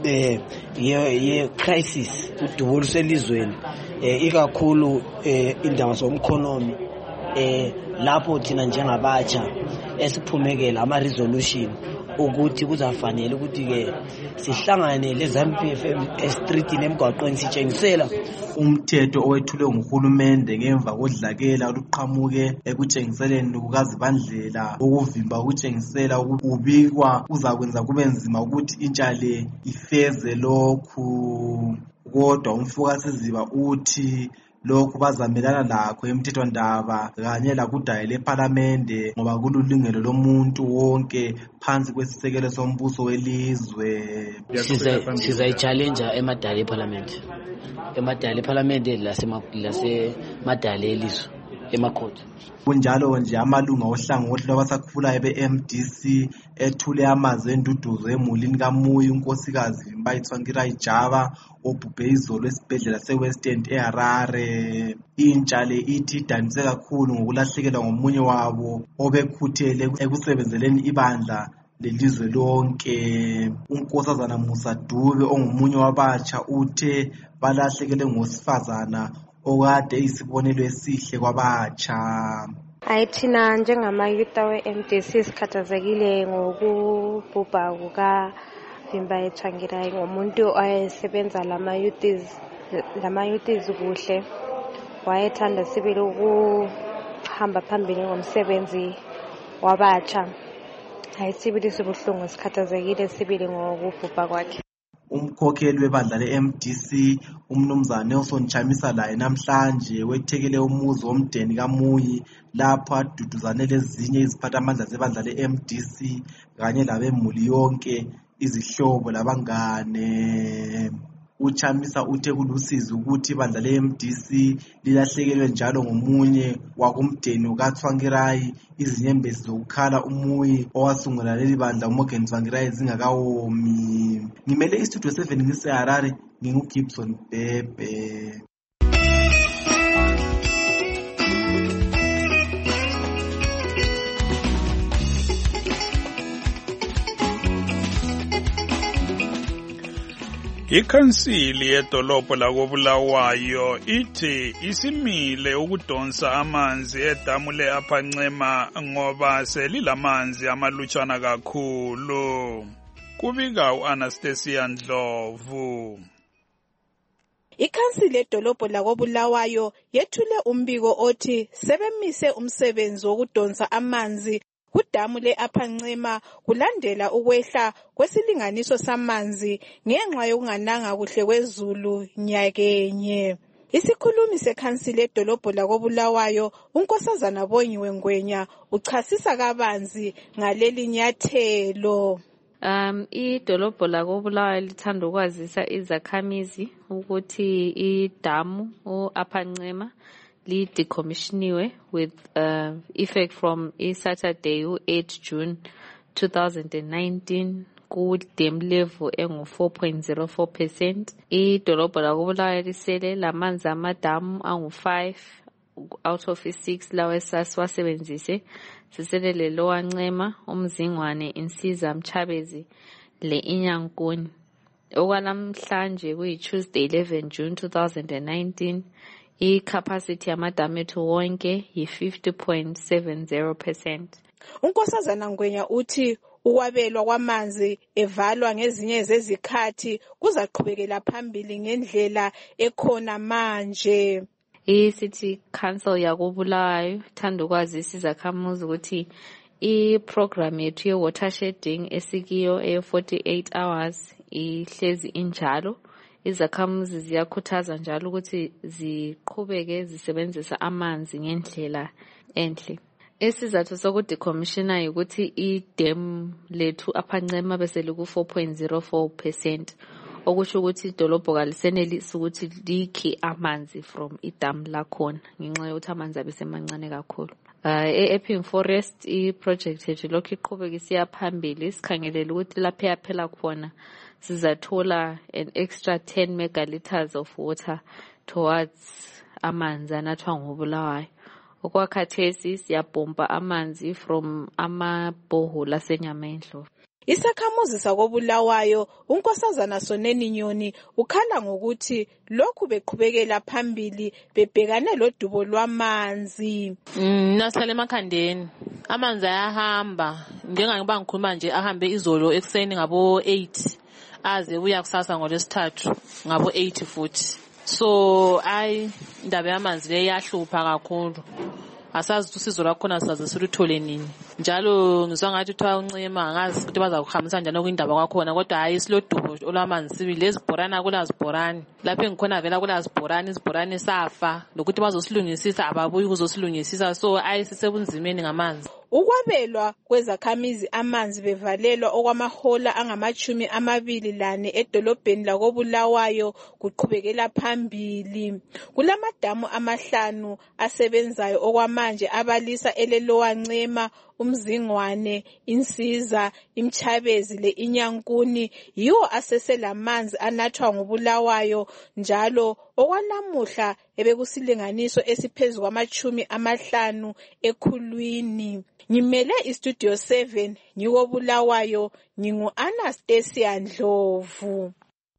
ye-crisis udubulo selizweni ikakhulu indaba zomkhonomi lapho thina njengabatsha esiphumekela ama-resolution ukuthi kuzafanele ukuthi ke sihlangane leZANU-PF streetini emgwaqweni sitshengisela umthetho owethulwe nguhulumende ngemva kodlakela oluqhamuke ekutshengiseleni kukazibandlela ukuvimba ukutshengisela ubikwa uzakwenza kube nzima ukuthi intsha le ifeze lokhu. Kodwa umfukasiziba uthi lokhu bazamelana lakho emthethwandaba kanye lakudayi lephalamende ngoba kululungelo lomuntu wonke phansi kwesisekelo sombuso welizwe. Sizayichallenja emadala ephalamende. Emadala ephalamende lasemadala elizwe emakhotho. Kunjalo nje amalunga ohlangothi lwabasakhulayo be-MDC ethule amazwi enduduzo emulini kaMuyi unkosikazi Mbayithwankirayi Jaba obhubhe izolo esibhedlela se-West End eHarare. Intsha le ithi idanise kakhulu ngokulahlekelwa ngomunye wabo obekhuthele ekusebenzeleni ibandla lelizwe lonke. Unkosazana Musa Dube ongumunye wabatsha uthe balahlekele ngosifazana okade isibonelo esihle kwabatsha. Thina njengamayuta we-MDC sikhathazekile ngokubhubha kukaVimbayithwankirayi ngomuntu owayesebenza lamayutis kuhle, wayethanda sibili ukuhamba phambili ngomsebenzi wabatsha. Sibili sibuhlungu, sikhathazekile sibili ngokubhubha kwakhe. Umkhokheli webandla le-MDC umnumzana Nelson Chamisa laye namhlanje wethekele umuzi womdeni kaMuyi lapho aduduzane lezinye iziphathamandla zebandla le-MDC kanye labemuli yonke, izihlobo labangane. UChamisa uthe kulusizi ukuthi ibandla le-MDC lilahlekelwe njalo ngomunye wakumdeni ukaThwankirayi izinyembezi zokukhala uMuyi owasungula leli bandla uMorgan Tsvangirai zingakawomi. Ngimele istudio 7 ngiseHarare, nginguGibson Bebe. Ikhansili yedolobho lakoBulawayo ithi isimile ukudonsa amanzi edamu le-Upper Ncema ngoba selilamanzi amalutshwana kakhulu. Kubika u-Anastasia Ndlovu. Ikhansili yedolobho lakoBulawayo yethule umbiko othi sebemise umsebenzi wokudonsa amanzi kudamu le-Upper Ncema kulandela ukwehla kwesilinganiso samanzi ngenxa yokungananga kuhle kwezulu nyakenye. Isikhulumi sekhansili yedolobho lakoBulawayo unkosazana Bonyiwe Ngwenya uchasisa kabanzi ngaleli nyathelo. Idolobho lakoBulawayo lithanda ukwazisa izakhamizi ukuthi idamu u-Upper Ncema decommissioniwe with effect from Saturday 8 June 2019 ku dam level engu 4.04%. Idolobho lakoBulawayo lisele lamanzi amadamu angu 5 out of 6 lawa esasiwasebenzise. Sisele le Lower Ncema, uMzingwane, Insiza, Mchabezi le Inyankuni. Okwalamhlanje kuyi-Tuesday 11 June 2019 i-capacity yamadamu ethu wonke yi-50.70%. Unkosazana Ngwenya uthi ukwabelwa kwamanzi evalwa ngezinye zezikhathi kuzaqhubekela phambili ngendlela ekhona manje. I-City Council yakoBulawayo thanda ukwazisa izakhamuzi ukuthi i-program yethu ye-watershedding esikiyo e-48 hours ihlezi injalo. Izakhamuzi ziyakhuthaza njalo ukuthi ziqhubeke zisebenzisa amanzi ngendlela enhle. Isizathu sokudecommissiona ukuthi idam lethu Upper Ncema bese liku 4.04%, okusho ukuthi idolobho kalisenelisi ukuthi likhe amanzi from idam lakhona ngenxa yokuthi amanzi abesemancane kakhulu. E-Epping Forest i-project yethu lokhu iqhubeka isiya phambili, sikhangelela ukuthi lapho yaphela khona sizathola an extra 10 megaliters of water towards amanzi anathwa ngoBulawayo. Okwakhathesi siyabhomba amanzi from amabhoholo aseNyamendlovu. Isakhamuzi sakoBulawayo unkosazana Soneni Nyoni ukhala ngokuthi lokhu beqhubekela phambili bebhekane lodubo lwamanzi. Nasihlala emakhandeni amanzi ayahamba njengoba ngikhuluma nje, ahambe izolo ekseni ngabo 8 aze uya kusasa ngolwesithathu ngabo 8 futhi. So indaba yamanzi le yahlupha kakhulu asazi ukuthi usizo lwakhona saze siluthole nini. Njalo ngizwa ngathi uthiwa uncema angazi ukuthi bazakuhambisa njani okuyindaba kwakhona, kodwa hayi silodubo olwamanzi sibili, ezibhorana kulazibhorani. Lapho engikhona vela kulazibhorani, izibhorani safa, lokuthi bazosilungisisa ababuyi ukuzosilungisisa, so ayisisebunzimeni ngamanzi. Ukwabelwa kwezakhamizi amanzi bevalelwa okwamahola angama-24 edolobheni lakoBulawayo kuqhubekela phambili. Kulamadamu 5 asebenzayo okwamanje abalisa eLelowa Ncema, uMzingwane, Insiza, Imchabezi le-Inyankuni yiwo aseselamanzi anathwa ngobulawayo njalo okwanamuhla ebekusilinganiso esiphezu kwama-50 ekhulwini. Ngimele iStudio 7 ngikobulawayo, ngingu-Anastasia Ndlovu.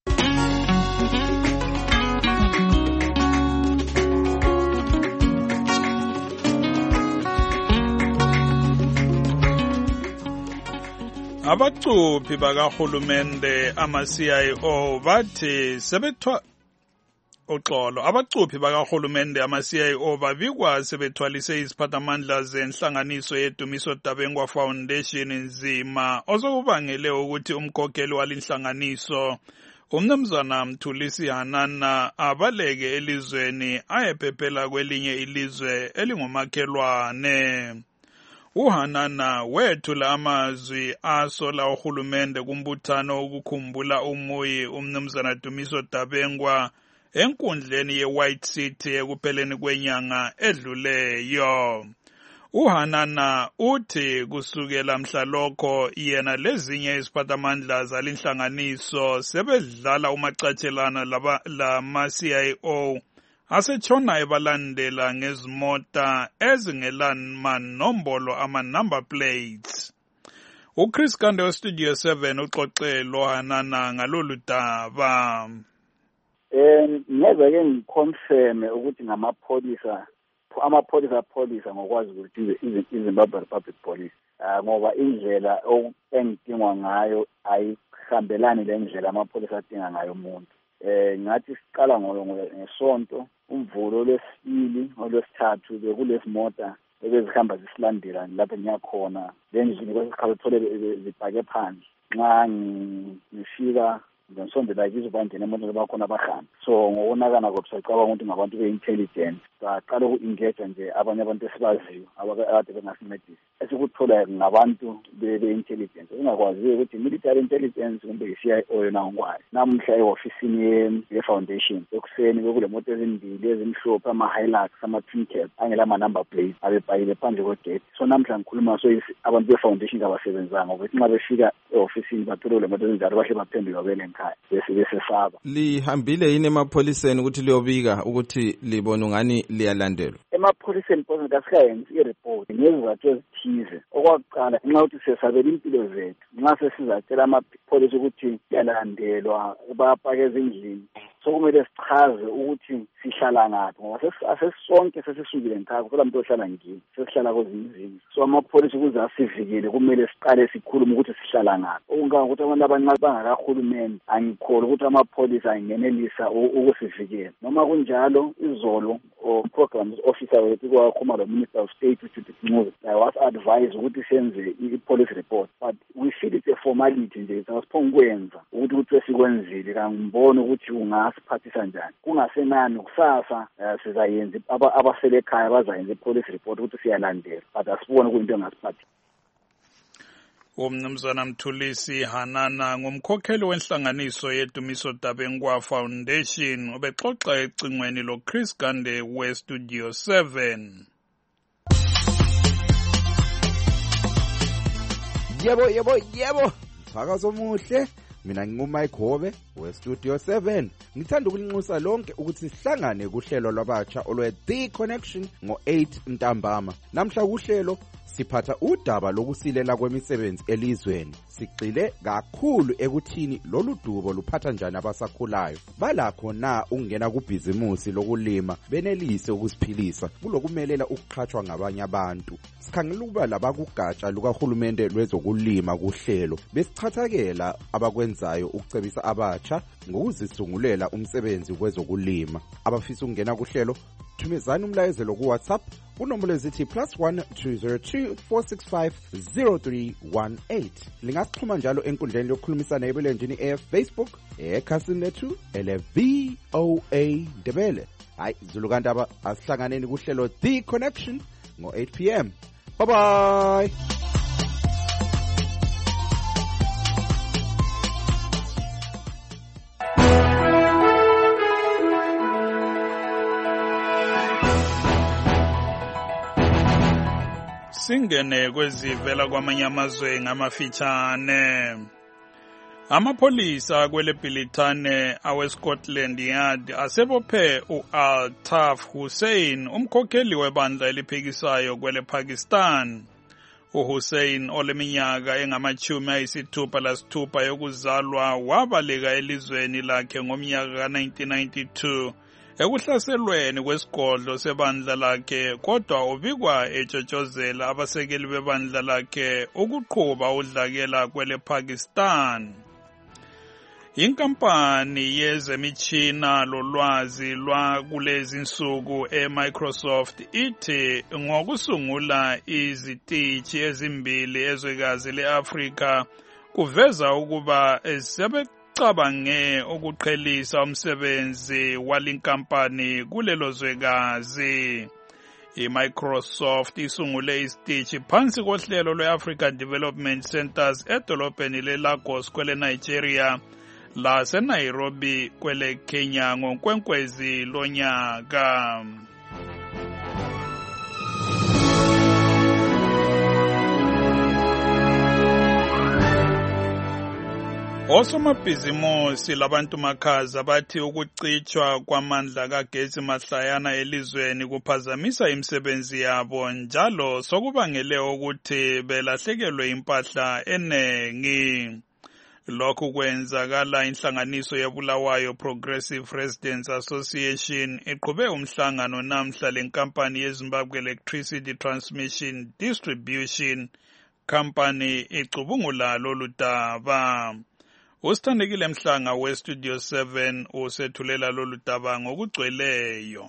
Abacuphi bakahulumende ama-CIO bathi abacuphi bakahulumende ama-CIO babikwa sebethwalise iziphathamandla zenhlanganiso yeDumiso Dabengwa Foundation nzima, osokubangele ukuthi umkhokheli walinhlanganiso uMnumzana Mthulisi Hanana abaleke elizweni ayephephela kwelinye ilizwe elingumakhelwane. uHanana wethula amazwi asola uhulumende kumbuthano ukukhumbula umuyi uMnumzana Dumiso Dabengwa enkundleni ye-White City ekupheleni kwenyanga edluleyo. uHanana uthi kusukela mhlalokho yena lezinye iziphathamandla zalinhlanganiso sebedlala umacatshelana lama-CIO asetshona ebalandela ngezimota ezingelamanombolo ama-number plates. uChris Kande weStudio 7 uxoxe loHanana ngalolu daba. Ngeze ke ngiconfirm ukuthi ngamapholisa ngokwazi ukuthi iZimbabwe Republic Police ngoba indlela engidingwa ngayo ayihambelani le ndlela amapholisa adinga ngayo umuntu. Ngathi siqala ngesonto umvulo lwesibili olwesithathu bekulezi mota ebezihamba zisilandela lapho ngiyakhona lendlini kwesikhathi thole zibhake phansi nxa ngifika ngisondela kizo bangena emotweni bakhona bahamba. So ngokunakana kodwa sicabanga ukuthi ngabantu be-intelligence baqala uku-engage nje abanye abantu esibaziyo abakade bengasincedisa esikuthola ngabantu be-intelligence engakwaziyo ukuthi military intelligence kumbe i-CIO yona ngokwayo. Namuhla ehofisini ye-foundation ekuseni bekule moto ezimbili ezimhlophe ama-Hilux ama-twin cab angelama-number plate abebhayile phandle kwegate. So namhla ngikhuluma abantu be-foundation abasebenzanga ukuthi nxa befika ehofisini bathole kule moto ezinjalo bahle baphenduke babele ngikhaya besesaba. Lihambile yini emapholiseni ukuthi liyobika ukuthi libona ngani liyalandelwa? Emapholiseni phose kasikayenzi i-report ngezizathu ezithize. Okwakuqala nxa ukuthi sesabela impilo zethu, nxa sesizatshela amapholisa ukuthi yalandelwa bayapaka ezindlini, sokumele sichaze ukuthi sihlala ngaphi ngoba asesonke sesisukile ngikhaya kuphela umuntu ohlala ngini sesihlala kwezinye izindlu. So amapholisa ukuze asivikele kumele siqale sikhulume ukuthi sihlala ngaphi. Okungangokuthi abantu abancane bangakahulumeni angikholwa ukuthi amapholisa angenelisa ukusivikela. Noma kunjalo izolo programs officer wethu kwakhuluma lo Minister of State uJudith Ncube was advised ukuthi senze i-police report, but we feel it's a formality nje sasiphonga ukwenza ukuthi esikwenzile kangibona ukuthi ungasiphathisa njani. Kungasenani kusasa sizayenza abasele ekhaya bazayenza i-police report ukuthi siyalandela, but asibone kuyinto engasiphathi. uMnumzana Mthulisi Hanana ngumkhokheli wenhlanganiso yeDumiso Dabengwa Foundation ubexoxa ecingweni loChris Gande weStudio 7. Yebo. Phakazo omuhle. Mina nginguMike Hobe weStudio 7. Ngithanda ukulinxusa lonke ukuthi sihlangane kuhlelo lwabatsha olwe The Connection ngo-8 ntambama. Namhla kuhlelo siphatha udaba lokusilela kwemisebenzi elizweni. Sigxile kakhulu ekuthini lolu dubo luphatha njani abasakhulayo. Balakho na ukungena kubhizimusi lokulima benelise ukusiphilisa kulokumelela ukuqhatshwa ngabanye abantu. Sikhangela ukuba labakugatsha lukahulumende lwezokulima kuhlelo besichathakela abakwenzayo ukucebisa abatsha ngokuzisungulela umsebenzi kwezokulima. Abafisa ukungena kuhlelo thumezani umlayezelo ku-WhatsApp unombolo ezithi +1 202 465 0318. Lingasixhuma njalo enkundleni yokukhulumisana ebulenjini Facebook ekhasini lethu ele-VOA Ndebele. Hayi Zulukandaba, asihlanganeni kuhlelo The Connection ngo-8 p.m. Bye bye. Singene kwezivela kwamanye amazwe ngamafitshane. Amapolisa kwele Bhilithane aweScotland Yard asebophe uAltaf Hussein, umkhokheli webandla eliphikisayo kwele Pakistan. uHussein oleminyaka engama-66 yokuzalwa wabaleka elizweni lakhe ngomnyaka ka-1992 ekuhlaselweni kwesigodlo sebandla lakhe, kodwa ubikwa etshotshozela abasekeli bebandla lakhe ukuqhuba udlakela kwele Pakistan. Inkampani yezemitshina lolwazi lwakulezi nsuku eMicrosoft ithi ngokusungula izitishi ezimbili ezwekazi leAfrika kuveza ukuba sebecabange ukuqhelisa umsebenzi walinkampani kulelo zwekazi. iMicrosoft isungule isitishi phansi kohlelo lwe-African Development Centers edolobheni leLagos kwele Nigeria laseNairobi kwele Kenya ngoNkwenkwezi lonyaka. Osomabhizimusi labantu makhaza bathi ukucitshwa kwamandla kagesi mahlayana elizweni kuphazamisa imisebenzi yabo, njalo sokubangele ukuthi belahlekelwe impahla enengi. Lokhu kwenzakala inhlanganiso yeBulawayo Progressive Residents Association iqhube umhlangano namhla lenkampani yeZimbabwe Electricity Transmission Distribution Company icubungula lolu daba. Usithandekile Mhlanga weStudio 7 usethulela lolu daba ngokugcweleyo.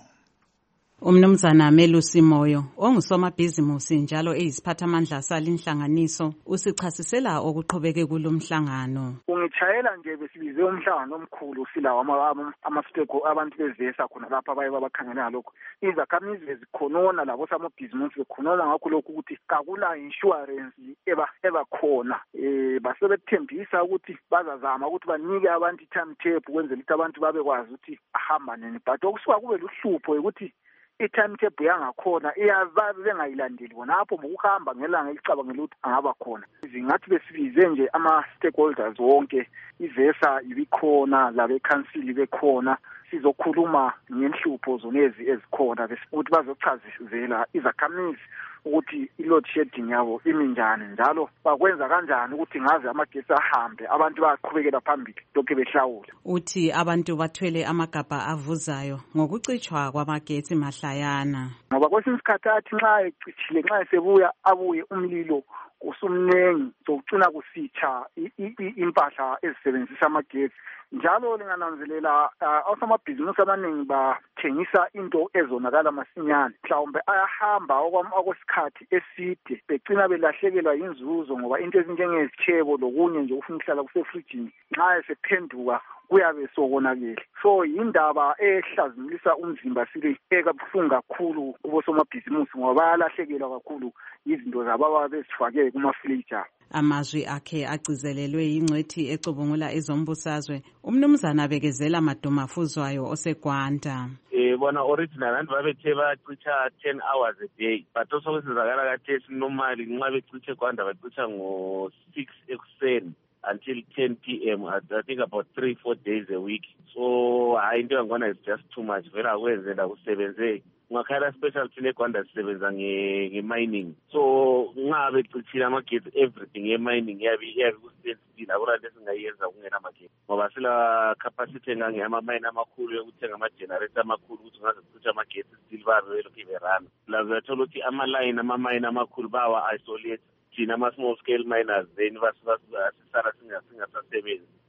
Umnumzana Melusi Moyo ongusomabhizimusi njalo eyisiphathamandla salinhlanganiso usichasisela okuqhubeke kulomhlangano. Ungitshayela nje besibize umhlangano omkhulu silawa amasteko abantu bezesa khona lapha abaye babakhangela lokho. Izakhamizi bezikhonona labo samabhizimusi bekhonona ngakho lokho ukuthi kakula insurance ebakhona. Basebethembisa ukuthi bazazama ukuthi banike abantu timetable kwenzela ukuthi abantu babekwazi ukuthi ahamba nini, but okusuka kube luhlupho ukuthi i-timetable yangakhona iyababe bengayilandeli bona apho ngokuhamba ngelanga elicabangela ukuthi angaba khona. Zingathi besibize nje ama-stakeholders wonke, ivesa ibikhona, labe-council bekhona, sizokhuluma ngenhlupho zonezi ezikhona ukuthi bazochazisela izakhamizi ukuthi i-load shedding yabo imi njani, njalo bakwenza kanjani ukuthi ngaze amagesi ahambe abantu baqhubekela phambili lokho behlawula. Uthi abantu bathwele amagabha avuzayo ngokucitshwa kwamagesi mahlayana. Ngoba kwesinye isikhathi athi nxa ecitshile, nxa esebuya abuye umlilo usumnengi sokucina kusitsha impahla ezisebenzisa amagesi. Njalo lingananzelela osomabhizimusi abaningi bathengisa into ezonakala masinyane, mhlawumbe ayahamba okwesikhathi eside begcina belahlekelwa yinzuzo ngoba into ezinjengezitshebo lokunye nje ufuna ukuhlala kusefrijini nxa esephenduka kuyabe sokonakele. So yindaba ehlazimulisa umzimba sile ekabuhlungu kakhulu kubosomabhizimusi ngoba bayalahlekelwa kakhulu izinto zabo ababezifake kumafriji. Amazwi akhe agcizelelwe yingcwethi ecubungula ezombusazwe umnumzana Bekezela Madumafuzwayo oseGwanda. Bona original and babethe bacicha 10 hours a day, but also kwesizakala kathesi normally nxa beciche Gwanda bacicha ngo-6 ekuseni until 10 p.m. I think about 3-4 days a week. So into yangona is just too much. Vela kwenze la kusebenze ngakhala special thine Gwanda sisebenza nge-mining. So ngabe cicila amagesi everything ye-mining yabi kusensitive akula lesingayenza kungena amagesi. Ngoba sila capacity engangeyama-mine amakhulu yokuthenga ama-generator amakhulu ukuthi ngaze kucicha amagesi still babe lokhu iberana. La uyathola ukuthi ama-line ama-mine amakhulu bawa isolate thina ama-small scale miners then basisala singasasebenzi.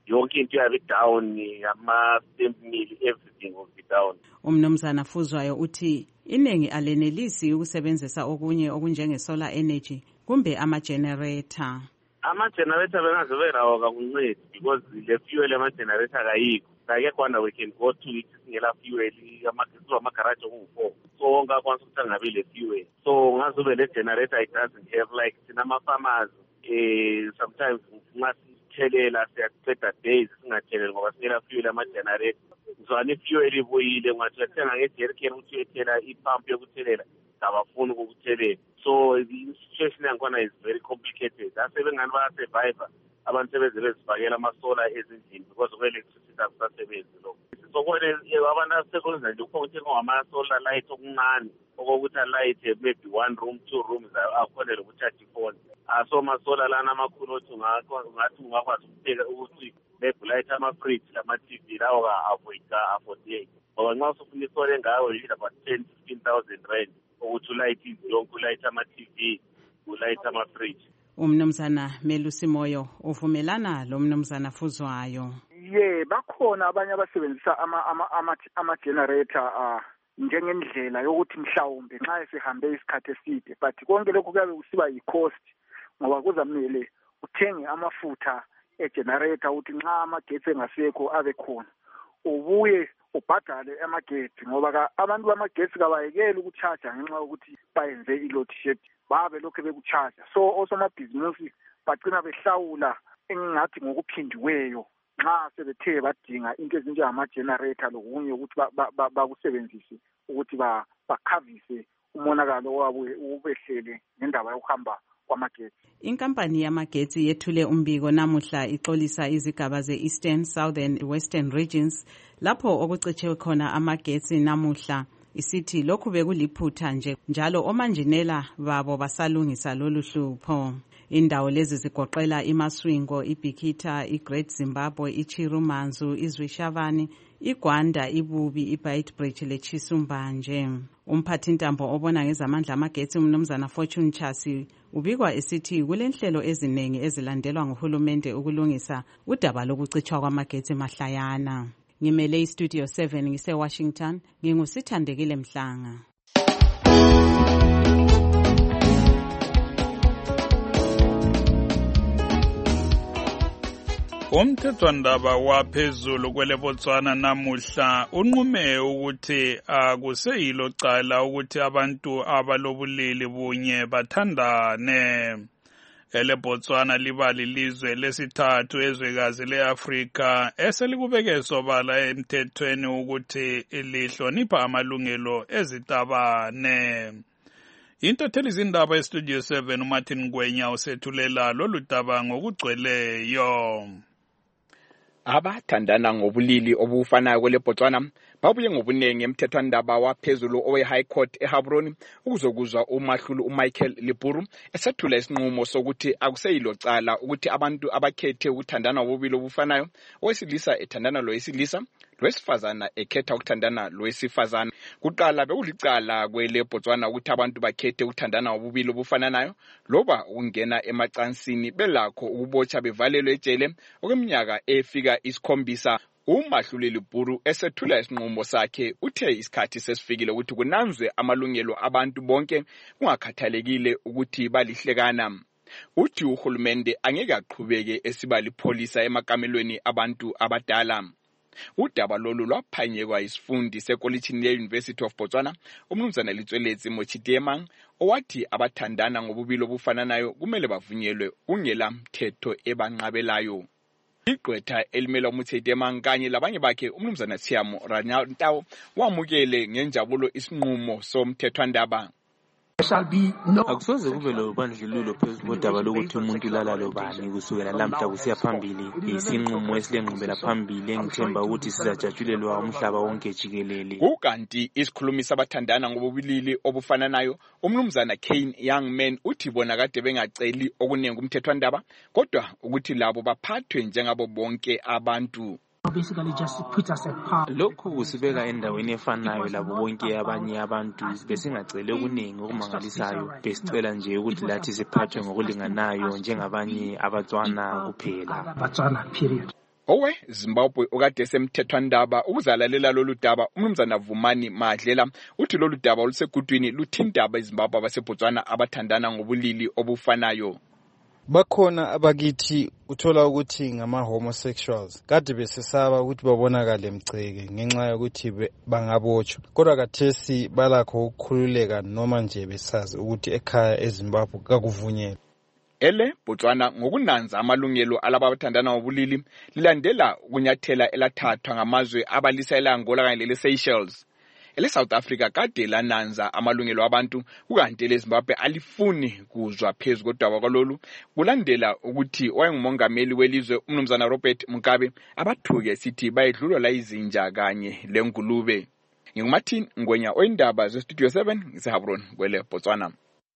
yonke into yabe down, ama-stamp mill, everything will be down. Umnumzana Fuzwayo uthi iningi alenelisi ukusebenzisa okunye okunjenge-solar energy kumbe ama-generator. Ama-generator bengaze berawo kakuncedi because le fuel ama-generator kayikho. Like one we can go to it singela fuel amagaraji oku-4 so ngakwanisa ukuthi angabe le fuel so ngazobe le generator it doesn't have like sinama-farmers sometimes nxa sithelela siyaqeda days singatheleli ngoba singela fuel ama-generator ngizwana i-fuel ibuyile ungathi uyathenga ngejerikeni ukuthi uyethela ipump yokuthelela abafuni ukukuthelela so the situation yakhona is very complicated asebengani bayasurvive abantu sebeze bezifakela amasola ezindlini because of-electricity akusasebenzi lokho sokubone abantu asekwenza nje ukuthenga ngama-solar light okuncane okokuthi alight maybe 1 room 2 rooms akhonele ukuchaji ifoni so amasola lana amakhulu othi ungathi ungakwazi ukupheka ukuthi maybe light ama-fridge lama-TV lawo ka-affordate ngoba nxa usufuna isola engayo you need about 10,000-15,000 rand ukuthi ulayite yonke ulayite ama-TV ulayite ama-fridge. Umnumzana Melusi Moyo uvumelana lo mnumzana Fuzwayo. Bakhona abanye abasebenzisa ama-generator njengendlela yokuthi mhlawumbe nxa esihambe isikhathi eside but konke lokhu kuyabe kusiba yi-cost ngoba kuzamele uthenge amafutha e-generator ukuthi nxa amagetsi engasekho abe khona ubuye ubhadale amagetsi ngoba abantu bamagetsi kabayekeli ukuchaja ngenxa yokuthi bayenze i-load shed babe lokhu bekuchaja so osomabhizimusi bagcina behlawula engingathi ngokuphindiweyo nxa sebethe badinga into ezinjengama-generator lokunye ukuthi bakusebenzise ukuthi bakhavise umonakalo wabo ubehlele ngendaba yokuhamba kwamagetsi. Inkampani yamagetsi yethule umbiko namuhla ixolisa izigaba ze-Eastern, Southern, Western regions lapho okucitshwe khona amagetsi namuhla. Isithi lokhu bekuliphutha nje njalo omanjinela babo basalungisa lolu hlupho. Indawo lezi zigoqela iMaswingo, iBikita, iGreat Zimbabwe, iChirumanzu, iZwishavani, iGwanda, iBubi, iBeitbridge leChisumbanje. Umphathintambo obona ngezamandla amagetsi umnumzana Fortune Chasi ubikwa esithi kulenhlelo eziningi ezilandelwa nguhulumende ukulungisa udaba lokucitshwa kwamagetsi mahlayana. Ngimele iStudio 7 ngise-Washington, ngingusithandekile Mhlanga. Umthethwandaba waphezulu kwele Botswana namuhla unqume ukuthi akuseyilo cala ukuthi abantu abalobulili bunye bathandane. Ele Botswana liba lilizwe lesithathu ezwekazi leAfrika eselikubeke sobala emthethweni ukuthi lihlonipha amalungelo ezitabane. Intatheli zindaba eStudio 7 uMartin Ngwenya usethulela lolu daba ngokugcweleyo. Abathandana ngobulili obufanayo kwele Botswana babuye ngobunengi emthethwandaba waphezulu owe-High Court eHabroni ukuzokuzwa umahlulu uMichael Liburu esethula isinqumo sokuthi akuseyilo cala ukuthi abantu abakhethe ukuthandana ngobulili obufanayo owesilisa ethandana lowesilisa lwesifazana ekhetha ukuthandana lowesifazana. Kuqala bekulicala kwele Botswana ukuthi abantu bakhethe ukuthandana ngobulili obufananayo loba ukungena emacansini belakho ukubotsha bevalelwe ejele okweminyaka efika 7. Umahluli Liburu esethula isinqumo sakhe uthe isikhathi sesifikile ukuthi kunanzwe amalungelo abantu bonke kungakhathalekile ukuthi balihlekana. Uthi uhulumende angeke aqhubeke esiba lipholisa emakamelweni abantu abadala. Udaba lolu lwaphanyekwa isifundi sekolitshini ye-University of Botswana umnumzana Litsweletsi Mochidemang owathi abathandana ngobulili obufananayo kumele bavunyelwe kungela mthetho ebanqabelayo. Igqwetha elimela uMochidemang kanye labanye bakhe umnumzana Tshiamo Ranyawo wamukele ngenjabulo isinqumo somthethwandaba. Akusoze kube lobandlululo phezu kodaba lokuthi umuntu ulala lobani kusukela lamhla kusiya phambili. Isinqumo esilengqubela phambili engithemba ukuthi sizajatshulelwa umhlaba wonke jikelele. Kukanti isikhulumi sabathandana ngobulili obufananayo umnumzana Kane Youngman uthi bona kade bengaceli okunengi umthethwandaba kodwa ukuthi labo baphathwe njengabo bonke abantu. Lokhu kusibeka endaweni efanayo labo bonke abanye abantu besingacele okuningi okumangalisayo besicela nje ukuthi lathi siphathwe ngokulinganayo njengabanye abatswana kuphela. Owe Zimbabwe okade semthethwandaba ukuzalalela lolu daba umnumzana Vumani Madlela uthi lolu daba olusegudwini luthintaba iZimbabwe abaseBotswana abathandana ngobulili obufanayo. Bakhona abakithi uthola ukuthi ngama homosexuals kade besesaba ukuthi babonakale emgceke ngenxa yokuthi bangabotshwa kodwa kathesi balakho ukukhululeka noma nje besazi ukuthi ekhaya eZimbabwe kakuvunyelwe. Botswana ngokunanza amalungelo alaba abathandana ngobulili lilandela ukunyathela elathathwa ngamazwe abalisa eLangola kanye leSeychelles. South Africa kade lananza amalungelo abantu kukanti leZimbabwe alifuni kuzwa phezu kodaba kwalolu kulandela ukuthi owayengumongameli welizwe umnumzana Robert Mugabe abathuke sithi bayedlulwa la izinja kanye lengulube. NginguMartin Ngwenya oyindaba zeStudio 7 ngiseHabron kwele Botswana.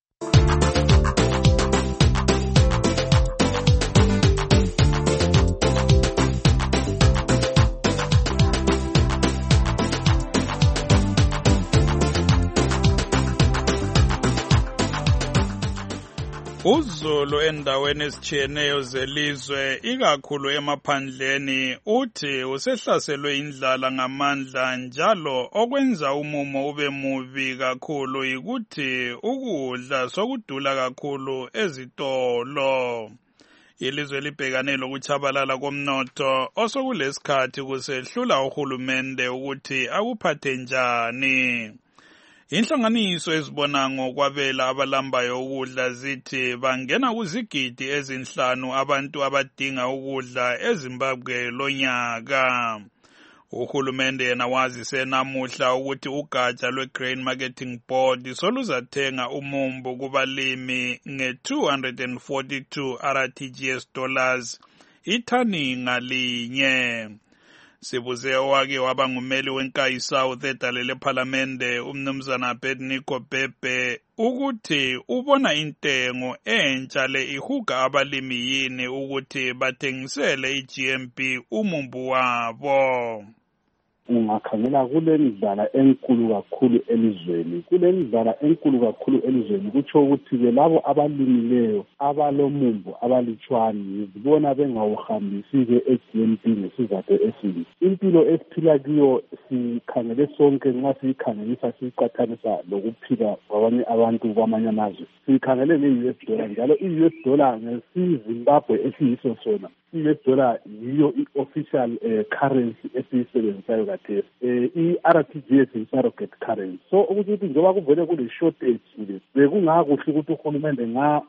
Uzulu endaweni ezitshiyeneyo zelizwe ikakhulu emaphandleni uthi usehlaselwe indlala ngamandla njalo okwenza umumo ube mubi kakhulu yikuthi ukudla sokudula kakhulu ezitolo. Ilizwe libhekane lokuchabalala komnotho osokulesikhathi kusehlula uhulumende ukuthi akuphathe njani. Inhlanganiso ezibona ngokwabela abalambayo ukudla zithi bangena kuzigidi ezinhlanu abantu abadinga ukudla eZimbabwe lonyaka. Uhulumende yena wazise namuhla ukuthi ugatsha lweGrain Marketing Board soluzathenga umumbu kubalimi nge-242 RTGS dollars ithani ngalinye. Sibuze owake waba ngumeli wenkayi South edalele parliamente umnumzana Bedniko Bebe ukuthi ubona intengo entsha le ihuga abalimi yini ukuthi bathengisele iGMP umumbu wabo. Ungakhangela kulendlala enkulu kakhulu elizweni kutsho ukuthi ke labo abalimileyo abalomumbu abalutshwani zibona bengawuhambisi ke eGMP ngesizathu esibi. Impilo esiphila kiyo sikhangele sonke nxa siyikhangelisa siyiqathanisa lokuphila kwabanye abantu kwamanye amazwe. Sikhangele nge-US dollar njalo i-US dollar ngesiZimbabwe esiyiso sona. I-US dollar yiyo i-official currency esiyisebenzisayo kathesi. I-RTGS yi-surrogate currency. So ukuthi njengoba kuvele kule shortage nje bekungakuhle ukuthi uhulumende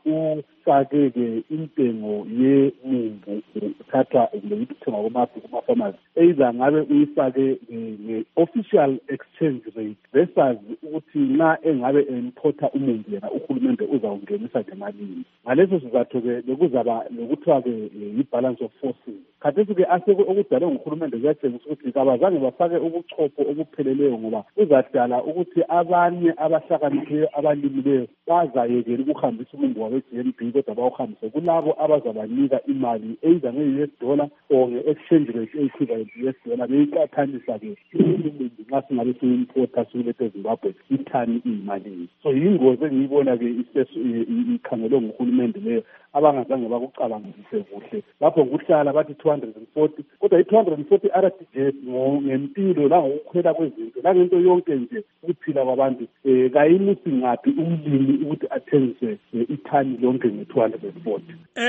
ufake-ke intengo yemumbu uthatha lokuthi uthenga kuma-farmers either ngabe uyifake nge-official exchange rate versus ukuthi nxa engabe importa umumbu yena uhulumende uzawungenisa ngemalini. Ngaleso sizathu-ke bekuzaba lokuthiwa-ke yi-balance of forces. Khathesi-ke okudalwe nguhulumende kuyatshengisa ukuthi kabazange bafake ubuchopho obupheleleyo ngoba kuzadala ukuthi abanye abahlakaniphileyo abalimileyo bazayekela ukuhambisa umumbu wabe-GMP kodwa bawuhambise kulabo abazabanika imali either nge-US dollar or nge-exchange rate equivalent US dollar beyiqathanisa-ke umumbu nxa singabe siyi-importa siwulethe eZimbabwe ithani iyimalini. So yingozi engiyibona-ke ikhangelwe nguhulumende leyo abangazange bakucabangisise kuhle. Lapho kuhlala bathi 240 kodwa i-240 RTGS ngempilo langokukhwela kwezinto langento yonke nje ukuphila kwabantu kayimusi ngaphi umlimi ukuthi athengise ithani lonke nge-240.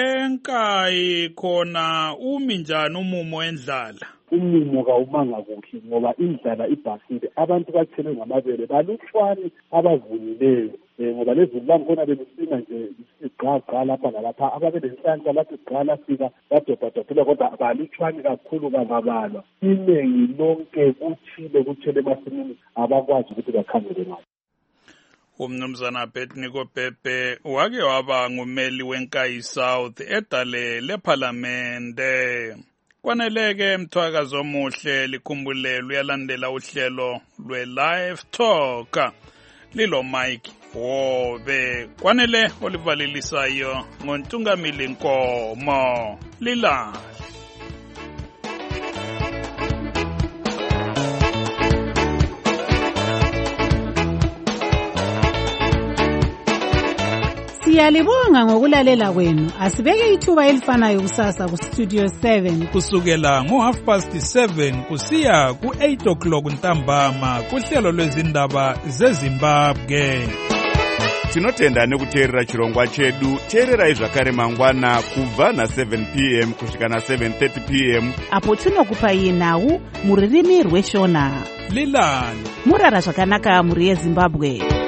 Enkayi khona umi njani umumo endlala? Umumo kawumanga kuhle ngoba indlala ibhasile abantu bathele ngamabele balutshwane abavunileyo ngoba lezulu langikhona belusina nje igqa lapha lalapha ababelenhlanhla lapho igqa lafika ladobhadobhela kodwa balutshwane kakhulu bangabalwa. Iningi lonke kuthile emasimini abakwazi ukuthi bakhangele ngalo. Umnumzana Bedniko Bebe wake waba ngumeli wenkayi South edalele parliamente. Kwaneleke mthwakazi omuhle likhumbulelo uyalandela uhlelo lwe-Live Talk. Lilo Mike Wobe. Kwanele olivalelisayo ngoNtungamili Nkomo. Lila. Siyalibonga ngokulalela kwenu. Asibeke ithuba elifanayo kusasa ku Studio 7 kusukela ngo7:30 kusiya ku8 ntambama kuhlelo lwezindaba zeZimbabwe. Tinotenda nekuteerera chirongwa chedu. Teererai zvakare mangwana kubva na7 p.m. kusvika na7:30 p.m. apo tinokupai nhau mururimi rweshona. Lilani murara zvakanaka muri yeZimbabwe.